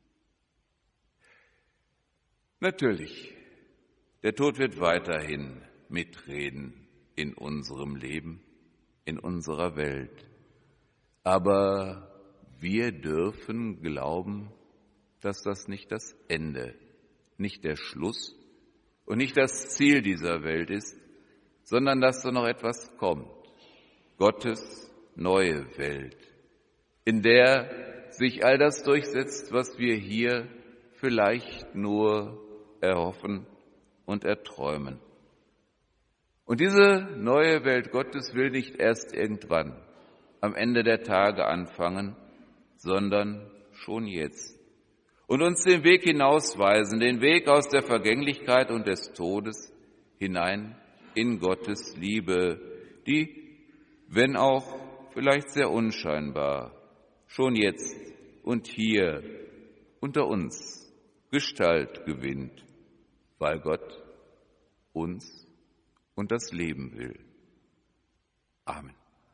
Natürlich, der Tod wird weiterhin mitreden in unserem Leben, in unserer Welt. Aber wir dürfen glauben, dass das nicht das Ende, nicht der Schluss und nicht das Ziel dieser Welt ist, sondern dass da noch etwas kommt. Gottes neue Welt, in der sich all das durchsetzt, was wir hier vielleicht nur erhoffen und erträumen. Und diese neue Welt Gottes will nicht erst irgendwann am Ende der Tage anfangen, sondern schon jetzt. Und uns den Weg hinausweisen, den Weg aus der Vergänglichkeit und des Todes hinein in Gottes Liebe, die, wenn auch vielleicht sehr unscheinbar, schon jetzt und hier unter uns Gestalt gewinnt, weil Gott uns und das Leben will. Amen.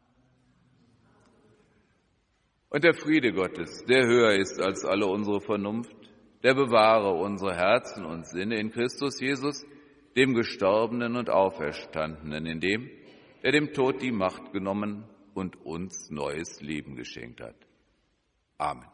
Und der Friede Gottes, der höher ist als alle unsere Vernunft, der bewahre unsere Herzen und Sinne in Christus Jesus, dem Gestorbenen und Auferstandenen, in dem, der dem Tod die Macht genommen und uns neues Leben geschenkt hat. Amen.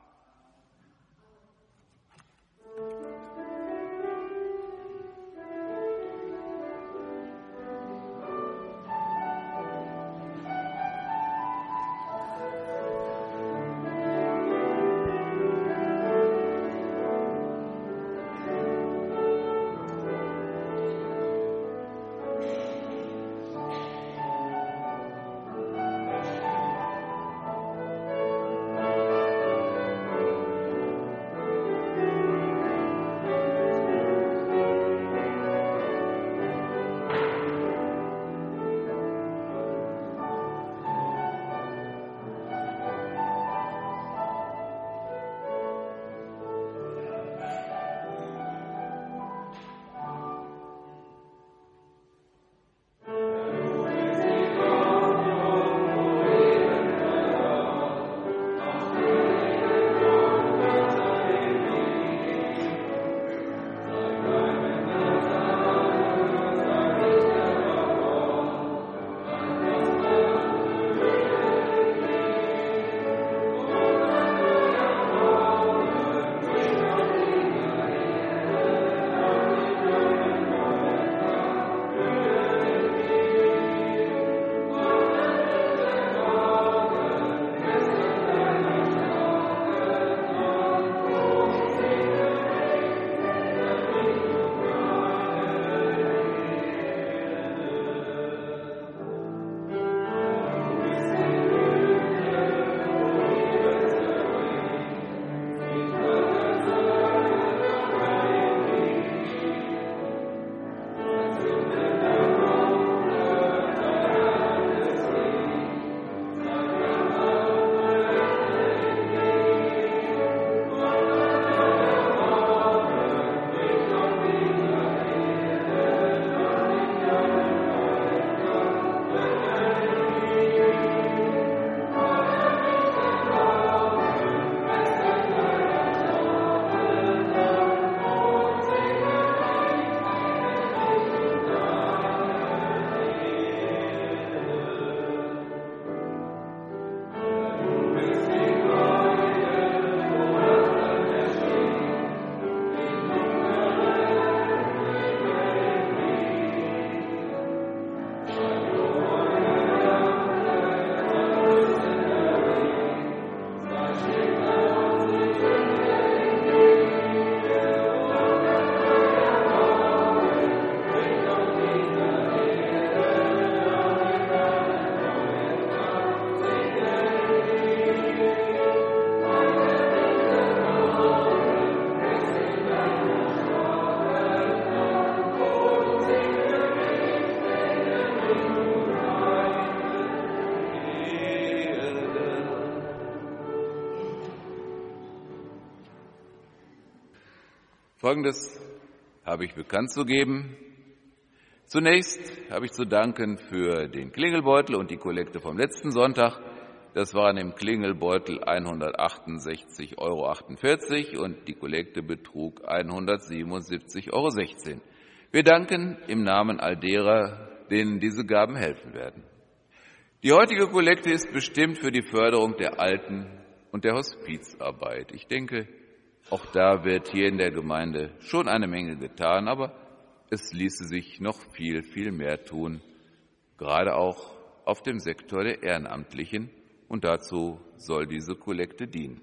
Folgendes habe ich bekannt zu geben. Zunächst habe ich zu danken für den Klingelbeutel und die Kollekte vom letzten Sonntag. Das waren im Klingelbeutel hundertachtundsechzig Euro achtundvierzig und die Kollekte betrug hundertsiebenundsiebzig Euro sechzehn. Wir danken im Namen all derer, denen diese Gaben helfen werden. Die heutige Kollekte ist bestimmt für die Förderung der Alten- und der Hospizarbeit. Ich denke, auch da wird hier in der Gemeinde schon eine Menge getan, aber es ließe sich noch viel, viel mehr tun, gerade auch auf dem Sektor der Ehrenamtlichen, und dazu soll diese Kollekte dienen.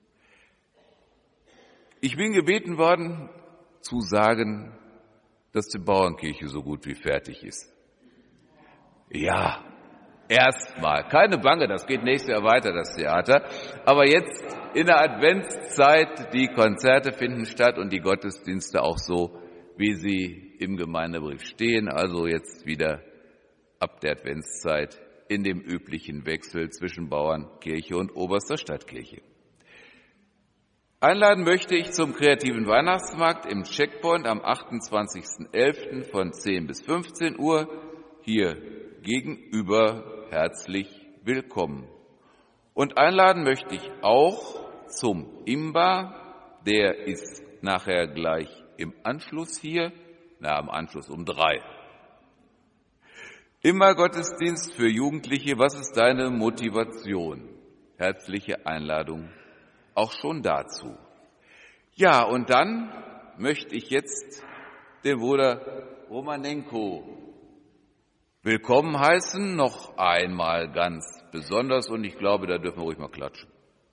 Ich bin gebeten worden, zu sagen, dass die Bauernkirche so gut wie fertig ist. Ja, erstmal, keine Bange, das geht nächstes Jahr weiter, das Theater, aber jetzt in der Adventszeit, die Konzerte finden statt und die Gottesdienste auch so, wie sie im Gemeindebrief stehen, also jetzt wieder ab der Adventszeit in dem üblichen Wechsel zwischen Bauernkirche und Oberster Stadtkirche. Einladen möchte ich zum kreativen Weihnachtsmarkt im Checkpoint am achtundzwanzigsten elften von zehn bis fünfzehn Uhr. Hier gegenüber herzlich willkommen. Und einladen möchte ich auch zum Imba, der ist nachher gleich im Anschluss hier, na, im Anschluss um drei. Immer Gottesdienst für Jugendliche, was ist deine Motivation? Herzliche Einladung auch schon dazu. Ja, und dann möchte ich jetzt den Bruder Romanenko willkommen heißen, noch einmal ganz besonders, und ich glaube, da dürfen wir ruhig mal klatschen.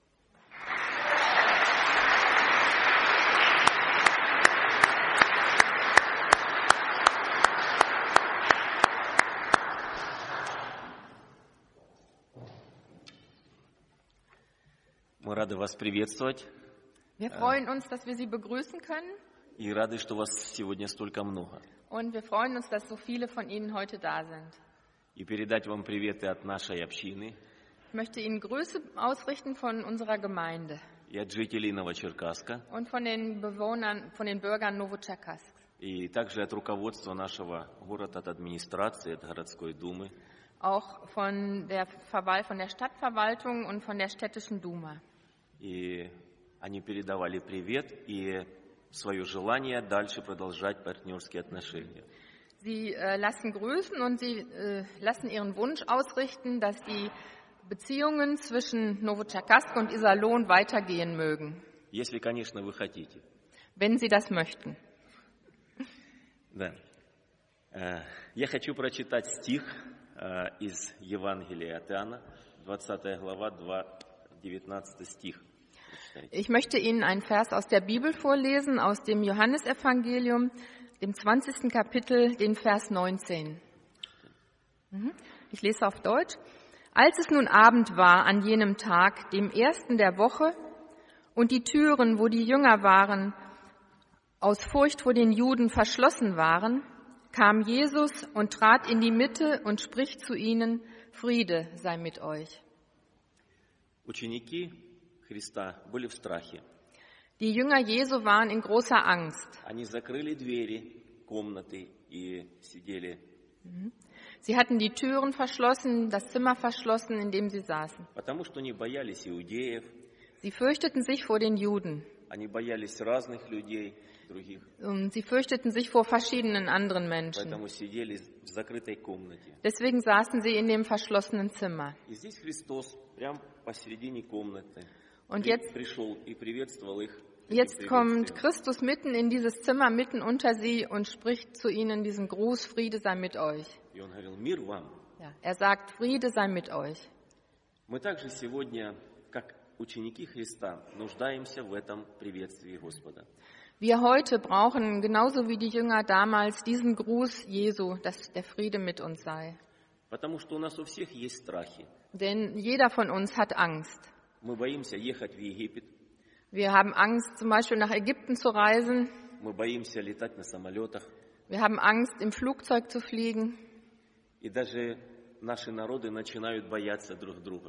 Мы рады вас приветствовать Wir freuen uns, dass wir Sie begrüßen können, и рады, что вас сегодня столько много. und wir freuen uns, dass so viele von Ihnen heute da sind. И передать вам приветы от нашей общины Ich möchte Ihnen Grüße ausrichten von unserer Gemeinde и от жителей Новочеркасска, und von den Bewohnern, von den Bürgern Novotcherkassks, и также от руководства нашего города, от администрации, от городской думы. auch von der, Verwal- von der Stadtverwaltung und von der städtischen Duma. И они передавали привет и свое желание дальше продолжать партнерские отношения. Sie äh, lassen grüßen und Sie äh, lassen Ihren Wunsch ausrichten, dass die Beziehungen zwischen Novotcherkassk und Iserlohn weitergehen mögen, Если, конечно, вы хотите. wenn Sie das möchten. Да. Э, Я хочу прочитать стих э, из Евангелия от Иоанна, двадцатая глава, девятнадцатый стих. Ich möchte Ihnen einen Vers aus der Bibel vorlesen, aus dem Johannesevangelium, dem zwanzigsten Kapitel, den Vers neunzehn. Ich lese auf Deutsch. Als es nun Abend war an jenem Tag, dem ersten der Woche, und die Türen, wo die Jünger waren, aus Furcht vor den Juden verschlossen waren, kam Jesus und trat in die Mitte und spricht zu ihnen, Friede sei mit euch. Ученики Христа были в страхе. Die Jünger Jesu waren in großer Angst. Они закрыли двери комнаты и сидели, Sie hatten die Türen verschlossen, das Zimmer verschlossen, in dem sie saßen. потому что они боялись иудеев, Sie fürchteten sich vor den Juden. они боялись разных людей, других, Und Sie fürchteten sich vor verschiedenen anderen Menschen. поэтому сидели в закрытой комнате. Deswegen saßen sie in dem verschlossenen Zimmer. И здесь Христос прямо посередине комнаты Und при- jetzt, пришел и приветствовал их. этим jetzt kommt приветствием. Christus mitten in dieses Zimmer, mitten unter sie und spricht zu ihnen diesen Gruß, Friede sei mit euch. И он говорил, мир вам. Ja, er sagt, Friede sei mit euch. Мы также сегодня, как ученики Христа, нуждаемся в этом приветствии Господа. Wir heute brauchen, genauso wie die Jünger damals, diesen Gruß Jesu, dass der Friede mit uns sei. Потому что у нас у всех есть страхи. Denn jeder von uns hat Angst. Мы боимся ехать в Египет, Wir haben Angst, zum Beispiel nach Ägypten zu reisen. мы боимся летать на самолетах. Wir haben Angst, im Flugzeug zu fliegen. И даже наши народы начинают бояться друг друга.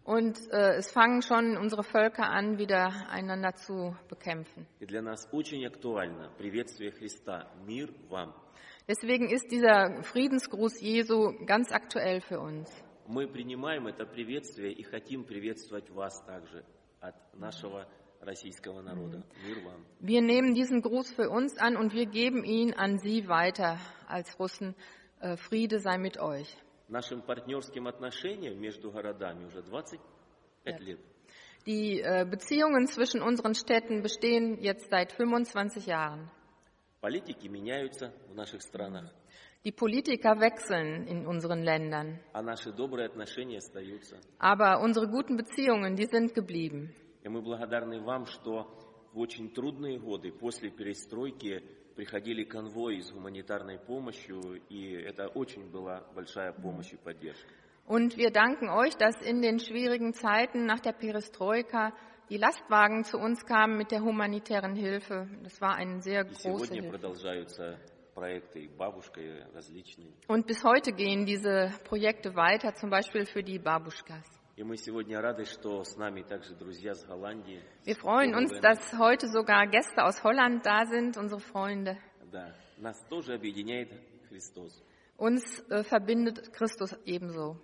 Und äh, es fangen schon unsere Völker an, wieder einander zu bekämpfen. И для нас очень актуально приветствие Христа. Мир вам. Deswegen ist dieser Friedensgruß Jesu ganz aktuell für uns. Мы принимаем это приветствие и хотим приветствовать вас также от нашего российского народа. Мир вам. Wir nehmen diesen Gruß für uns an und wir geben ihn an Sie weiter als Russen. Äh, Friede sei mit euch. Нашим партнерским отношениям между городами уже двадцать пять лет. Die äh, Beziehungen zwischen unseren Städten bestehen jetzt seit fünfundzwanzig Jahren. Политики меняются в наших странах, Die Politiker wechseln in unseren Ländern, а наши добрые отношения остаются. aber unsere guten Beziehungen, die sind geblieben. И мы благодарны вам, что в очень трудные годы после перестройки приходили конвои с гуманитарной помощью, и это очень была большая помощь и поддержка. Und wir danken euch, dass in den schwierigen Zeiten nach der Perestroika die Lastwagen zu uns kamen mit der humanitären Hilfe. Das war eine sehr И große сегодня Hilfe. продолжаются проекты «Бабушка» и различные. Und bis heute gehen diese Projekte weiter, zum Beispiel für die Babuschkas. И мы сегодня рады, что с нами также друзья с Голландии. Wir freuen uns, dass heute sogar Gäste aus Holland da sind, unsere Freunde. Да, нас тоже объединяет Христос. Uns äh, verbindet Christus ebenso.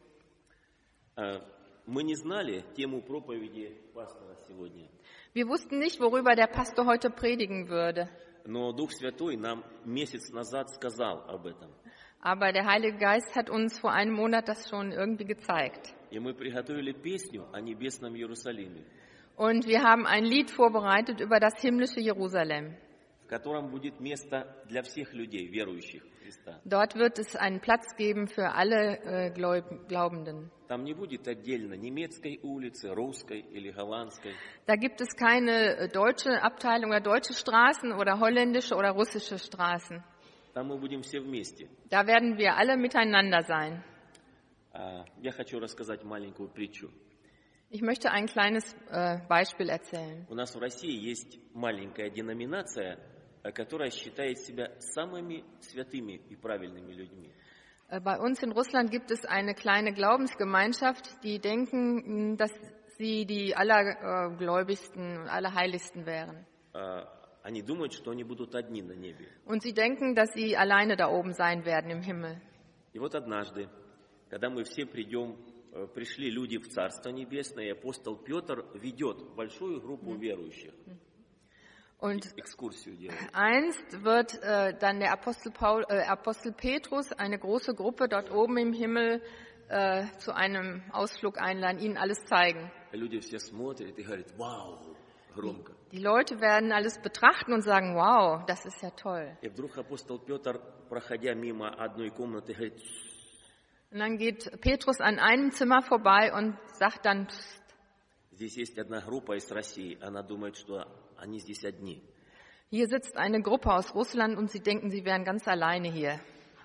Э, Мы не знали тему проповеди пастора сегодня, Wir wussten nicht, worüber der Pastor heute predigen würde. но Дух Святой нам месяц назад сказал об этом. Aber der Heilige Geist hat uns vor einem Monat das schon irgendwie gezeigt. И мы приготовили песню о небесном Иерусалиме, Und wir haben ein Lied vorbereitet über das himmlische Jerusalem. в котором будет место для всех людей, верующих в Христа. Dort wird es einen Platz geben für alle äh, Gläub- Glaubenden. Там не будет отдельно немецкой улицы, русской или голландской. Da gibt es keine äh, deutsche Abteilung oder deutsche Straßen oder holländische oder russische Straßen. Там мы будем все вместе. Da werden wir alle miteinander sein. А, Я хочу рассказать маленькую притчу. Ich möchte ein kleines äh, Beispiel erzählen. У нас в России есть маленькая деноминация, э, которая считает себя самыми святыми и правильными людьми. Äh, Bei uns in Russland gibt es eine kleine Glaubensgemeinschaft, die denken, mh, dass sie die allergläubigsten und allerheiligsten wären. Э, Они думают, что они будут одни на небе. Und sie denken, dass sie alleine da oben sein werden im Himmel. И вот однажды, когда мы все придем, э, пришли люди в Царство Небесное, и апостол Петр ведет большую группу верующих. Und Экскурсию делает. einst wird äh, dann der Apostel, Paul, äh, Apostel Petrus eine große Gruppe dort oben im Himmel äh, zu einem Ausflug einladen, ihnen alles zeigen. Люди все смотрят и говорят: «Вау!» громко. Die Leute werden alles betrachten und sagen, wow, das ist ja toll. И вдруг апостол Петр, проходя мимо одной комнаты, говорит: Und dann geht Petrus an einem Zimmer vorbei und sagt dann, Psst, «Здесь есть одна группа из России, она думает, что они здесь одни». hier sitzt eine Gruppe aus Russland und sie denken, sie wären ganz alleine hier.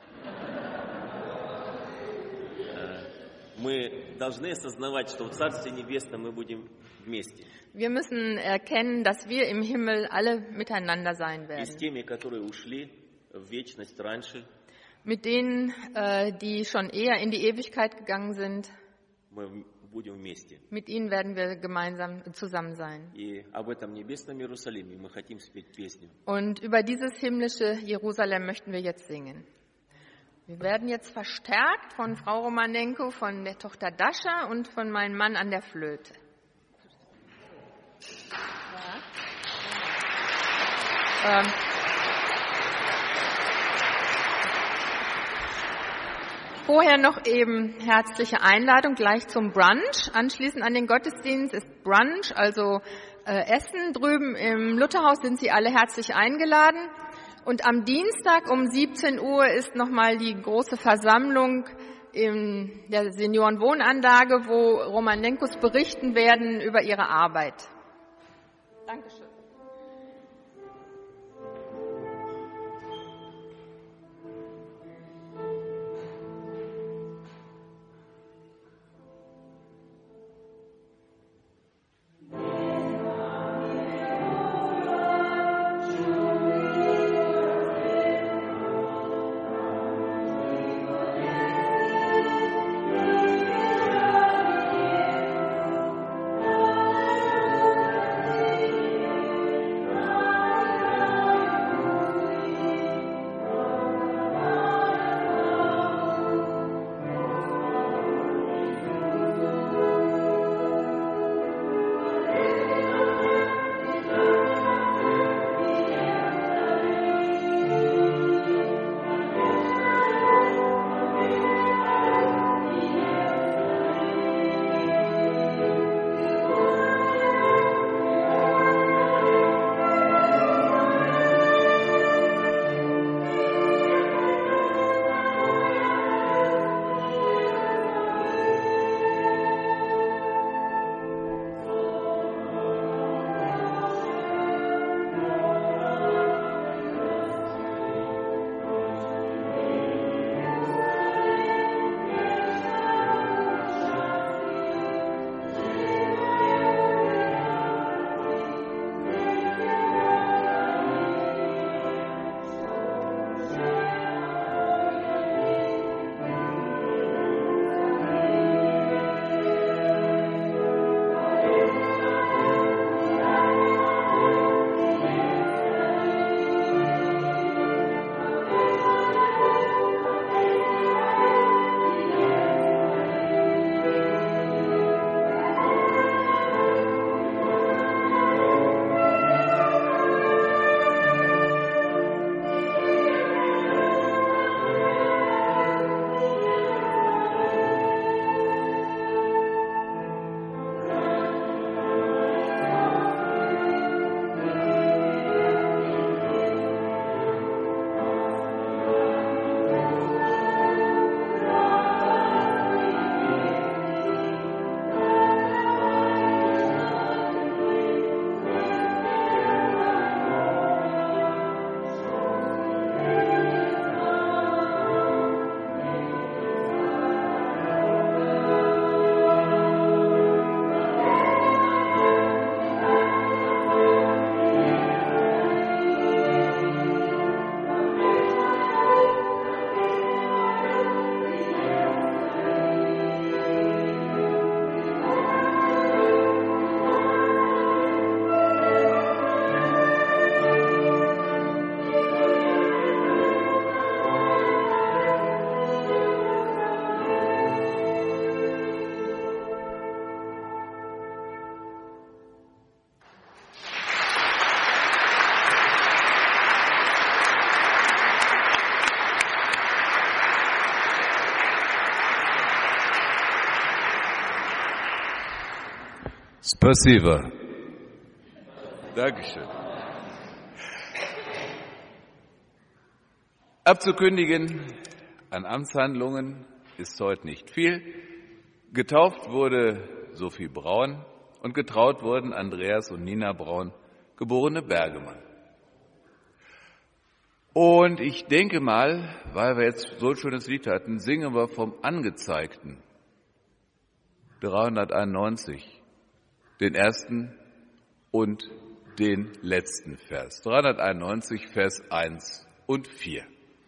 Мы должны осознавать, что в Царстве Небесном мы будем вместе. Wir müssen erkennen, dass wir im Himmel alle miteinander sein И с werden. теми, которые ушли в вечность раньше, Mit denen, äh, die schon eher in die Ewigkeit gegangen sind, мы будем вместе. mit ihnen werden wir gemeinsam zusammen sein. И об этом небесном Иерусалиме мы хотим спеть песню. Und über dieses himmlische Jerusalem möchten wir jetzt singen. Wir werden jetzt verstärkt von Frau Romanenko, von der Tochter Dascha und von meinem Mann an der Flöte. Ja. Ähm. Vorher noch eben herzliche Einladung gleich zum Brunch. Anschließend an den Gottesdienst ist Brunch, also äh, Essen. Drüben im Lutherhaus sind Sie alle herzlich eingeladen. Und am Dienstag um siebzehn Uhr ist nochmal die große Versammlung in der Seniorenwohnanlage, wo Romanenkos berichten werden über ihre Arbeit. Dankeschön. Passiver. Dankeschön. Abzukündigen an Amtshandlungen ist heute nicht viel. Getauft wurde Sophie Braun und getraut wurden Andreas und Nina Braun, geborene Bergemann. Und ich denke mal, weil wir jetzt so ein schönes Lied hatten, singen wir vom Angezeigten dreihunderteinundneunzig, den ersten und den letzten Vers. dreihunderteinundneunzig, Vers eins und vier.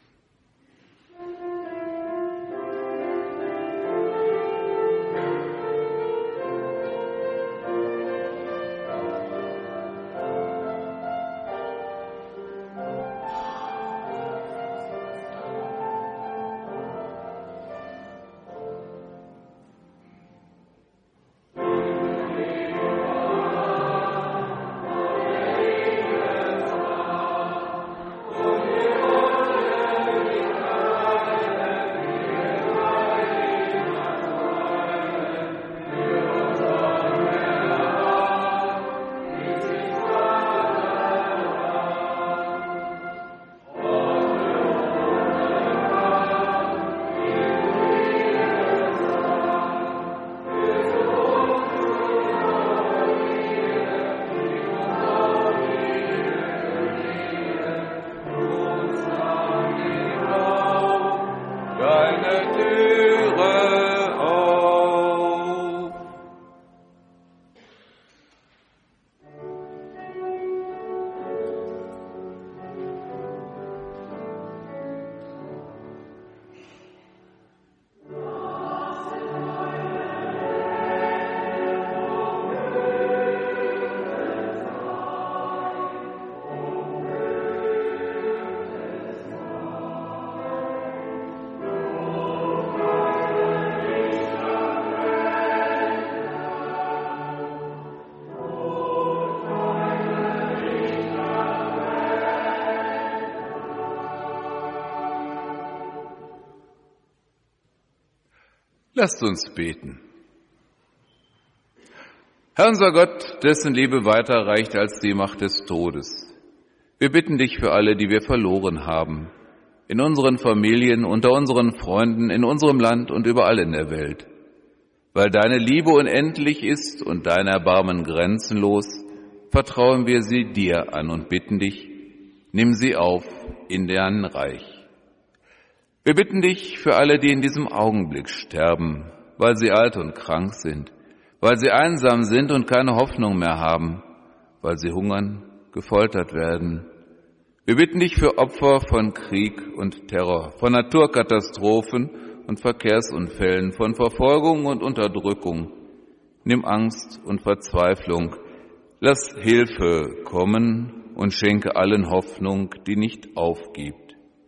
Lasst uns beten. Herr unser Gott, dessen Liebe weiter reicht als die Macht des Todes. Wir bitten dich für alle, die wir verloren haben, in unseren Familien, unter unseren Freunden, in unserem Land und überall in der Welt. Weil deine Liebe unendlich ist und dein Erbarmen grenzenlos, vertrauen wir sie dir an und bitten dich, nimm sie auf in dein Reich. Wir bitten dich für alle, die in diesem Augenblick sterben, weil sie alt und krank sind, weil sie einsam sind und keine Hoffnung mehr haben, weil sie hungern, gefoltert werden. Wir bitten dich für Opfer von Krieg und Terror, von Naturkatastrophen und Verkehrsunfällen, von Verfolgung und Unterdrückung. Nimm Angst und Verzweiflung, lass Hilfe kommen und schenke allen Hoffnung, die nicht aufgibt.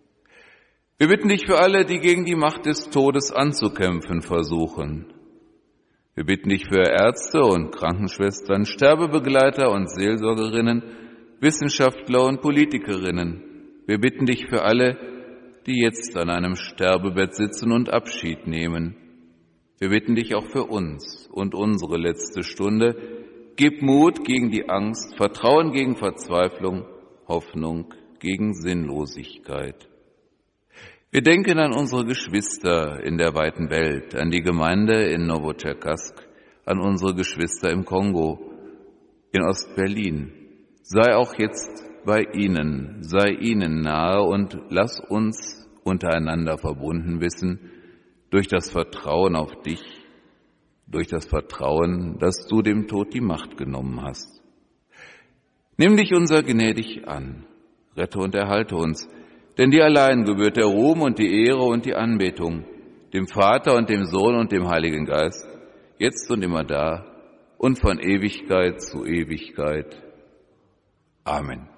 Wir bitten dich für alle, die gegen die Macht des Todes anzukämpfen versuchen. Wir bitten dich für Ärzte und Krankenschwestern, Sterbebegleiter und Seelsorgerinnen, Wissenschaftler und Politikerinnen. Wir bitten dich für alle, die jetzt an einem Sterbebett sitzen und Abschied nehmen. Wir bitten dich auch für uns und unsere letzte Stunde. Gib Mut gegen die Angst, Vertrauen gegen Verzweiflung, Hoffnung gegen Sinnlosigkeit. Wir denken an unsere Geschwister in der weiten Welt, an die Gemeinde in Nowocherkassk, an unsere Geschwister im Kongo, in Ostberlin. Sei auch jetzt bei ihnen, sei ihnen nahe und lass uns untereinander verbunden wissen durch das Vertrauen auf dich, durch das Vertrauen, dass du dem Tod die Macht genommen hast. Nimm dich unser gnädig an, rette und erhalte uns, denn dir allein gebührt der Ruhm und die Ehre und die Anbetung, dem Vater und dem Sohn und dem Heiligen Geist, jetzt und immer da und von Ewigkeit zu Ewigkeit. Amen.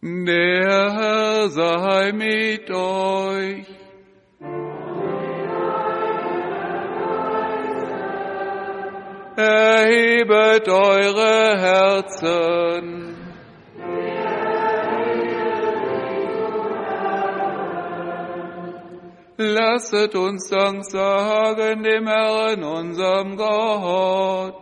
Der Herr sei mit euch. Erhebet eure Herzen. Lasset uns Dank sagen dem Herrn, unserem Gott.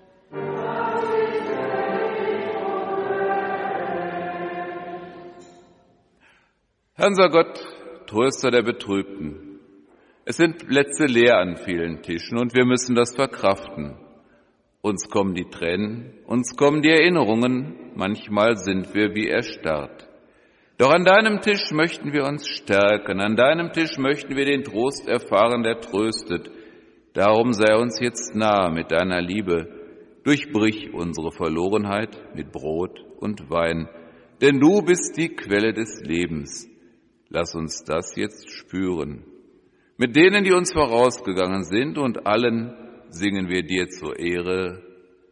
Herr unser Gott, Tröster der Betrübten, es sind Plätze leer an vielen Tischen und wir müssen das verkraften. Uns kommen die Tränen, uns kommen die Erinnerungen, manchmal sind wir wie erstarrt. Doch an deinem Tisch möchten wir uns stärken, an deinem Tisch möchten wir den Trost erfahren, der tröstet. Darum sei uns jetzt nahe mit deiner Liebe, durchbrich unsere Verlorenheit mit Brot und Wein, denn du bist die Quelle des Lebens. Lass uns das jetzt spüren. Mit denen, die uns vorausgegangen sind und allen singen wir dir zur Ehre.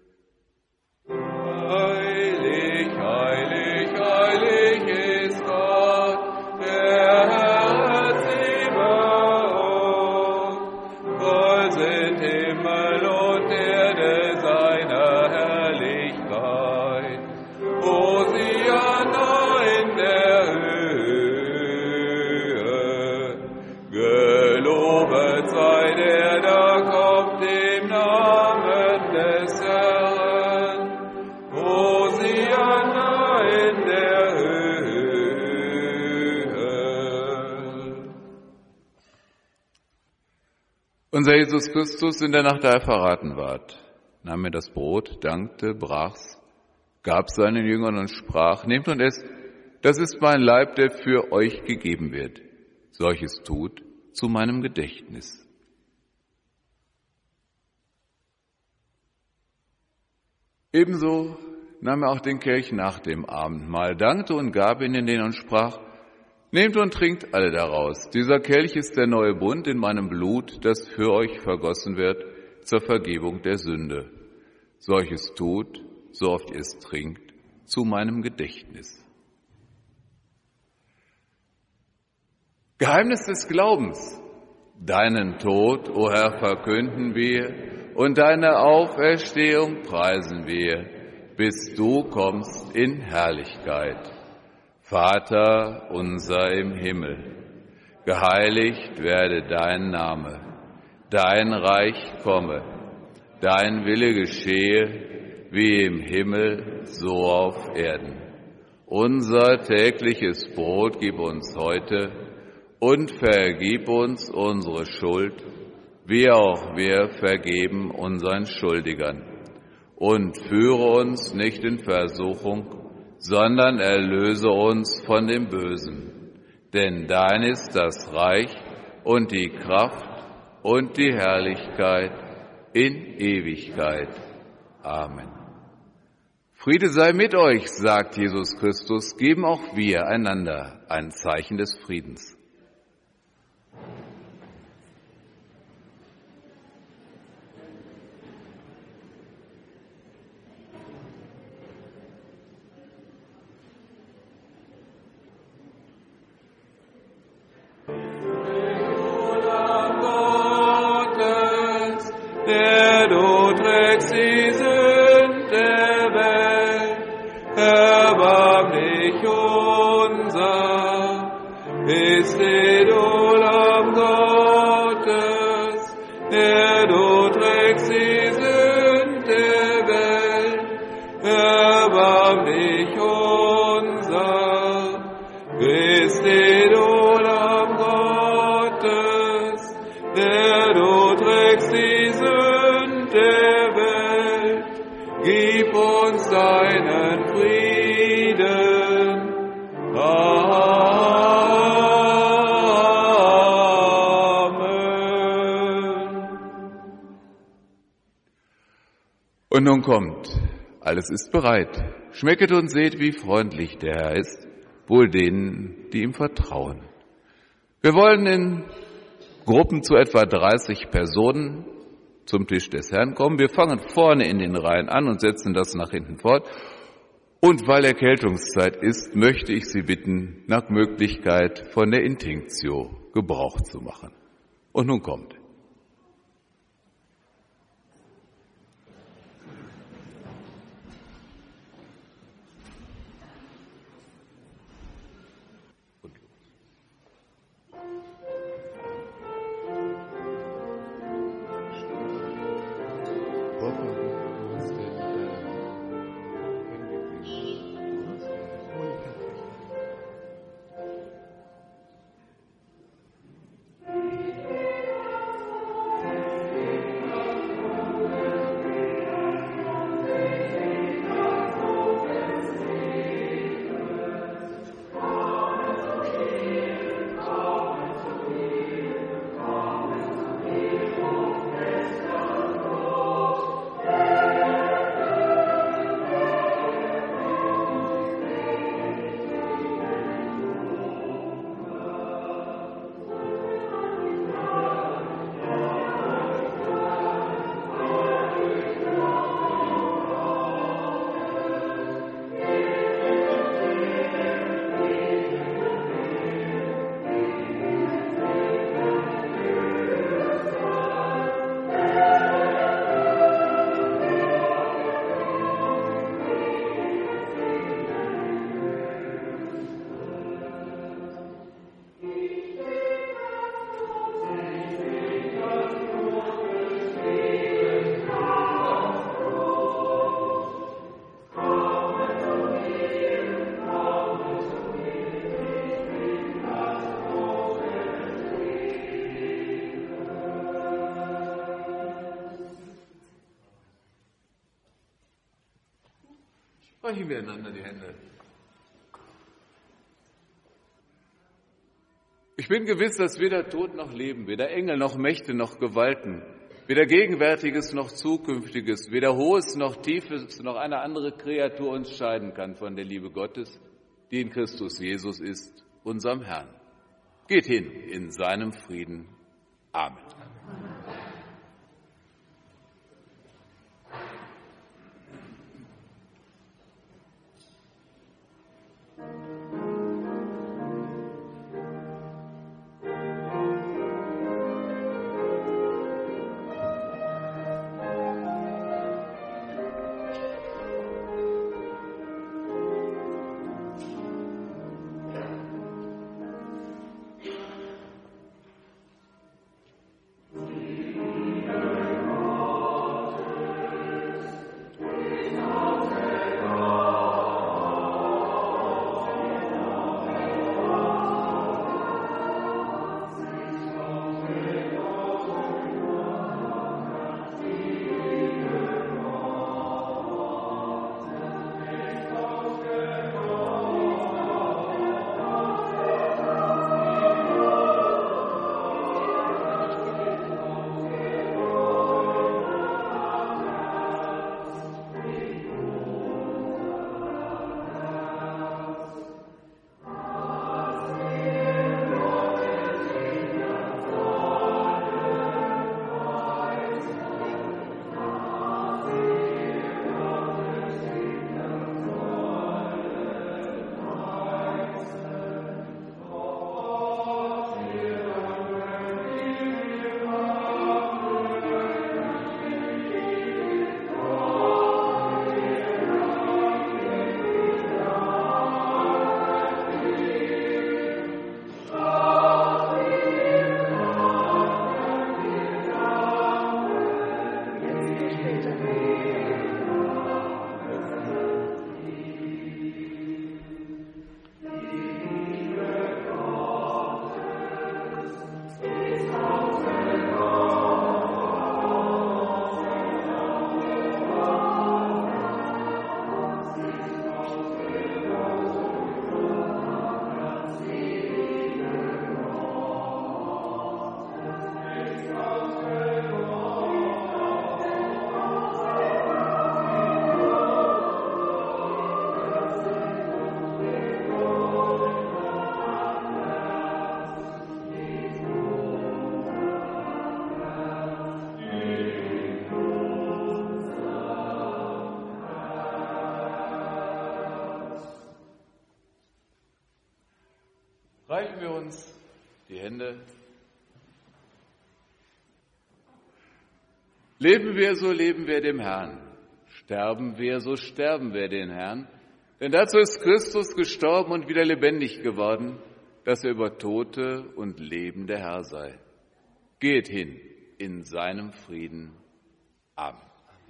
Heilig, heilig, heilig ist Gott, der Herr Zebaoth. Voll sind Himmel und Erde seiner Herrlichkeit. Hosianna in der Höhe. Gelobet sei der, da kommt im Namen des Herrn. Hosianna in der Höhe. Unser Jesus Christus, in der Nacht, da er verraten ward, nahm er das Brot, dankte, brach's, gab seinen Jüngern und sprach: Nehmt und esst, das ist mein Leib, der für euch gegeben wird. Solches tut zu meinem Gedächtnis. Ebenso nahm er auch den Kelch nach dem Abendmahl, dankte und gab ihn ihnen und sprach: Nehmt und trinkt alle daraus. Dieser Kelch ist der neue Bund in meinem Blut, das für euch vergossen wird zur Vergebung der Sünde. Solches tut, so oft ihr es trinkt, zu meinem Gedächtnis. Geheimnis des Glaubens. Deinen Tod, o Herr, verkünden wir, und deine Auferstehung preisen wir, bis du kommst in Herrlichkeit. Vater unser im Himmel, geheiligt werde dein Name, dein Reich komme, dein Wille geschehe, wie im Himmel, so auf Erden. Unser tägliches Brot gib uns heute und vergib uns unsere Schuld, wie auch wir vergeben unseren Schuldigern. Und führe uns nicht in Versuchung, sondern erlöse uns von dem Bösen. Denn dein ist das Reich und die Kraft und die Herrlichkeit in Ewigkeit. Amen. Friede sei mit euch, sagt Jesus Christus, geben auch wir einander ein Zeichen des Friedens. Und nun kommt, alles ist bereit. Schmecket und seht, wie freundlich der Herr ist, wohl denen, die ihm vertrauen. Wir wollen in Gruppen zu etwa dreißig Personen zum Tisch des Herrn kommen. Wir fangen vorne in den Reihen an und setzen das nach hinten fort. Und weil Erkältungszeit ist, möchte ich Sie bitten, nach Möglichkeit von der Intinktio Gebrauch zu machen. Und nun kommt. Reichen wir einander die Hände. Ich bin gewiss, dass weder Tod noch Leben, weder Engel noch Mächte noch Gewalten, weder Gegenwärtiges noch Zukünftiges, weder Hohes noch Tiefes noch eine andere Kreatur uns scheiden kann von der Liebe Gottes, die in Christus Jesus ist, unserem Herrn. Geht hin in seinem Frieden. Amen. reichen wir uns die Hände. Leben wir, so leben wir dem Herrn. Sterben wir, so sterben wir den Herrn. Denn dazu ist Christus gestorben und wieder lebendig geworden, dass er über Tote und Leben der Herr sei. Geht hin in seinem Frieden. Amen.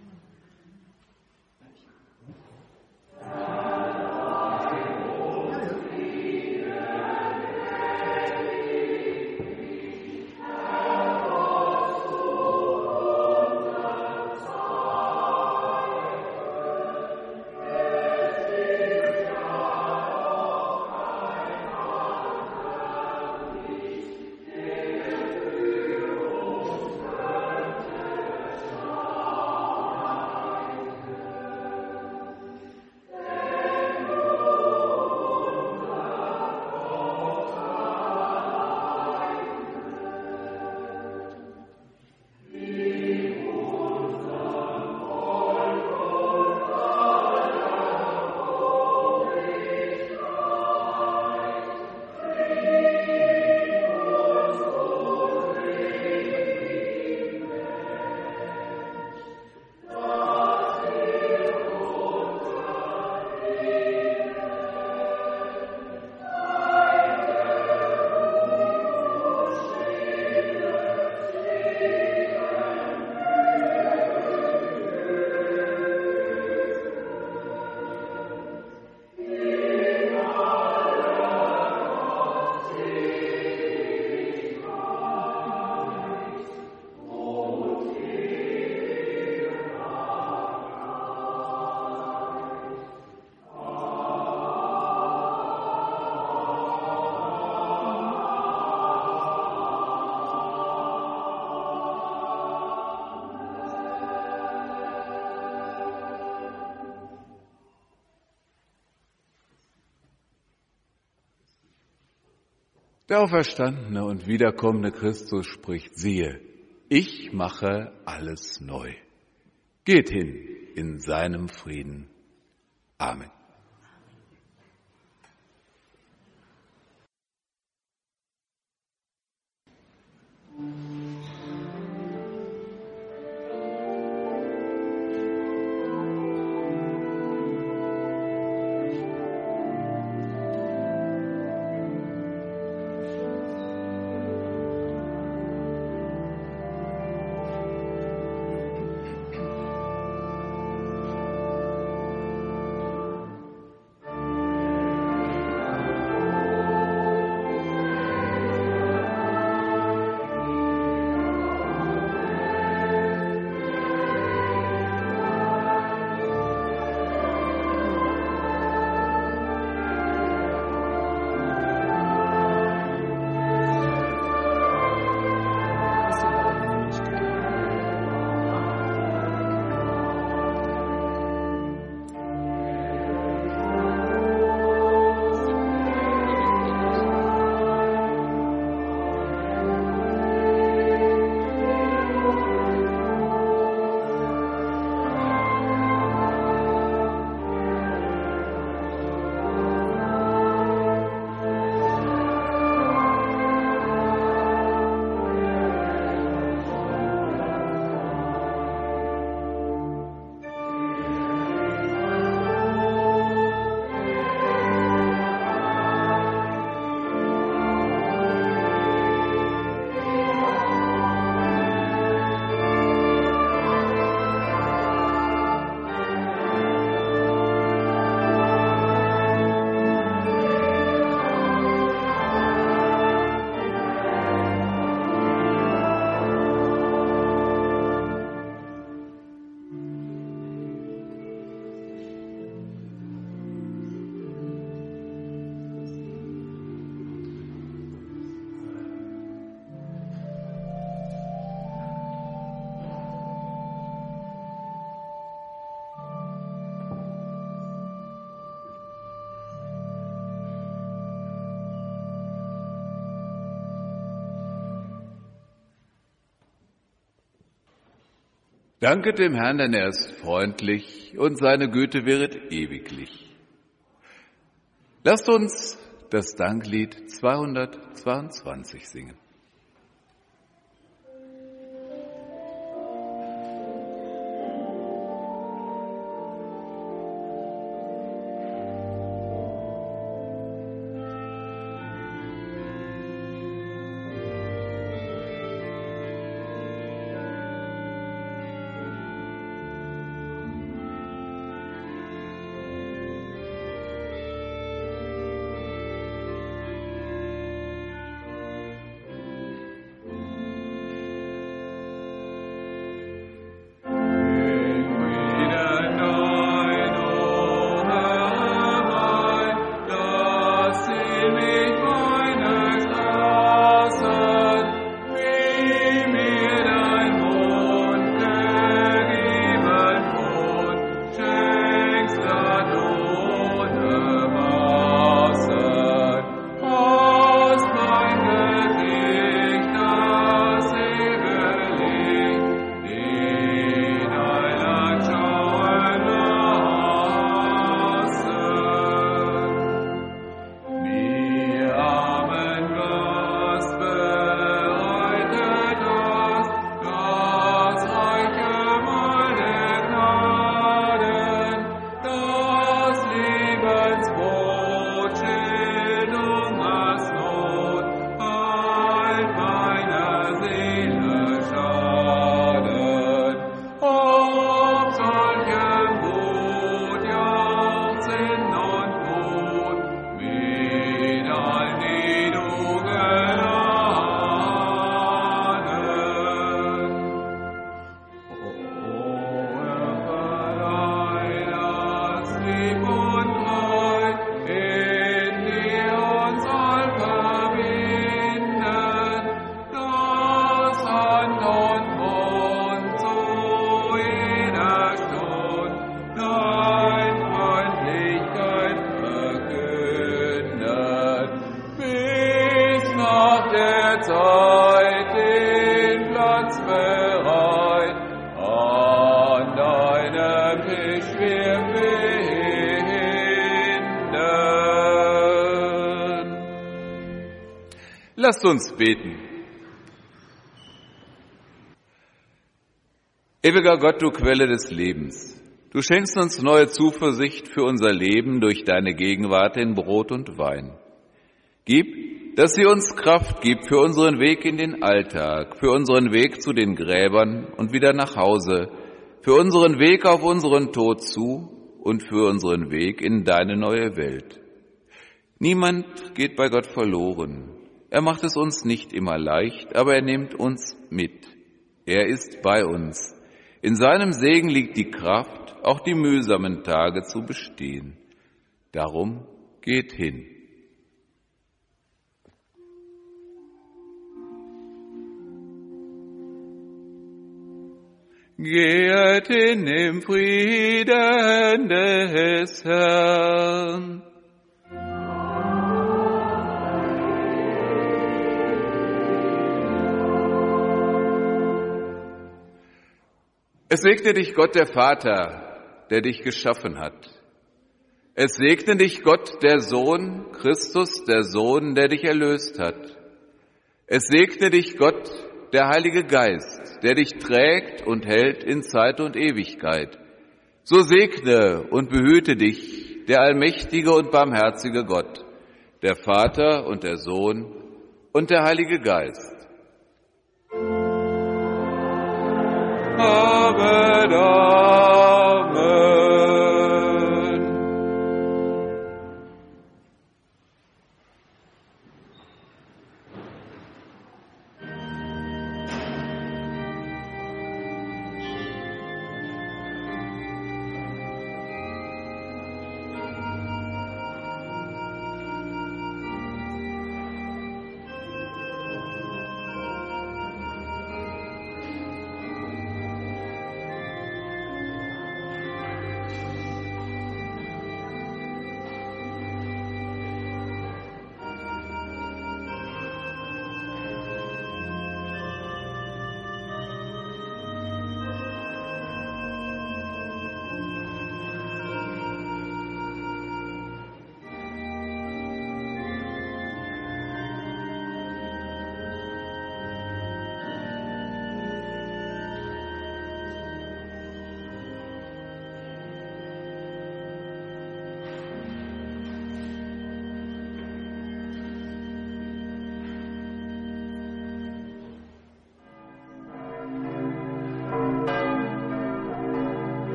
Der auferstandene und wiederkommende Christus spricht, siehe, ich mache alles neu. Geht hin in seinem Frieden. Amen. Danket dem Herrn, denn er ist freundlich und seine Güte währet ewiglich. Lasst uns das Danklied zweihundertzweiundzwanzig singen. Lasst uns beten. Ewiger Gott, du Quelle des Lebens, du schenkst uns neue Zuversicht für unser Leben durch deine Gegenwart in Brot und Wein. Gib, dass sie uns Kraft gibt für unseren Weg in den Alltag, für unseren Weg zu den Gräbern und wieder nach Hause, für unseren Weg auf unseren Tod zu und für unseren Weg in deine neue Welt. Niemand geht bei Gott verloren. Er macht es uns nicht immer leicht, aber er nimmt uns mit. Er ist bei uns. In seinem Segen liegt die Kraft, auch die mühsamen Tage zu bestehen. Darum geht hin. Geht hin im Frieden des Herrn. Es segne dich Gott, der Vater, der dich geschaffen hat. Es segne dich Gott, der Sohn, Christus, der Sohn, der dich erlöst hat. Es segne dich Gott, der Heilige Geist, der dich trägt und hält in Zeit und Ewigkeit. So segne und behüte dich der allmächtige und barmherzige Gott, der Vater und der Sohn und der Heilige Geist. Habe da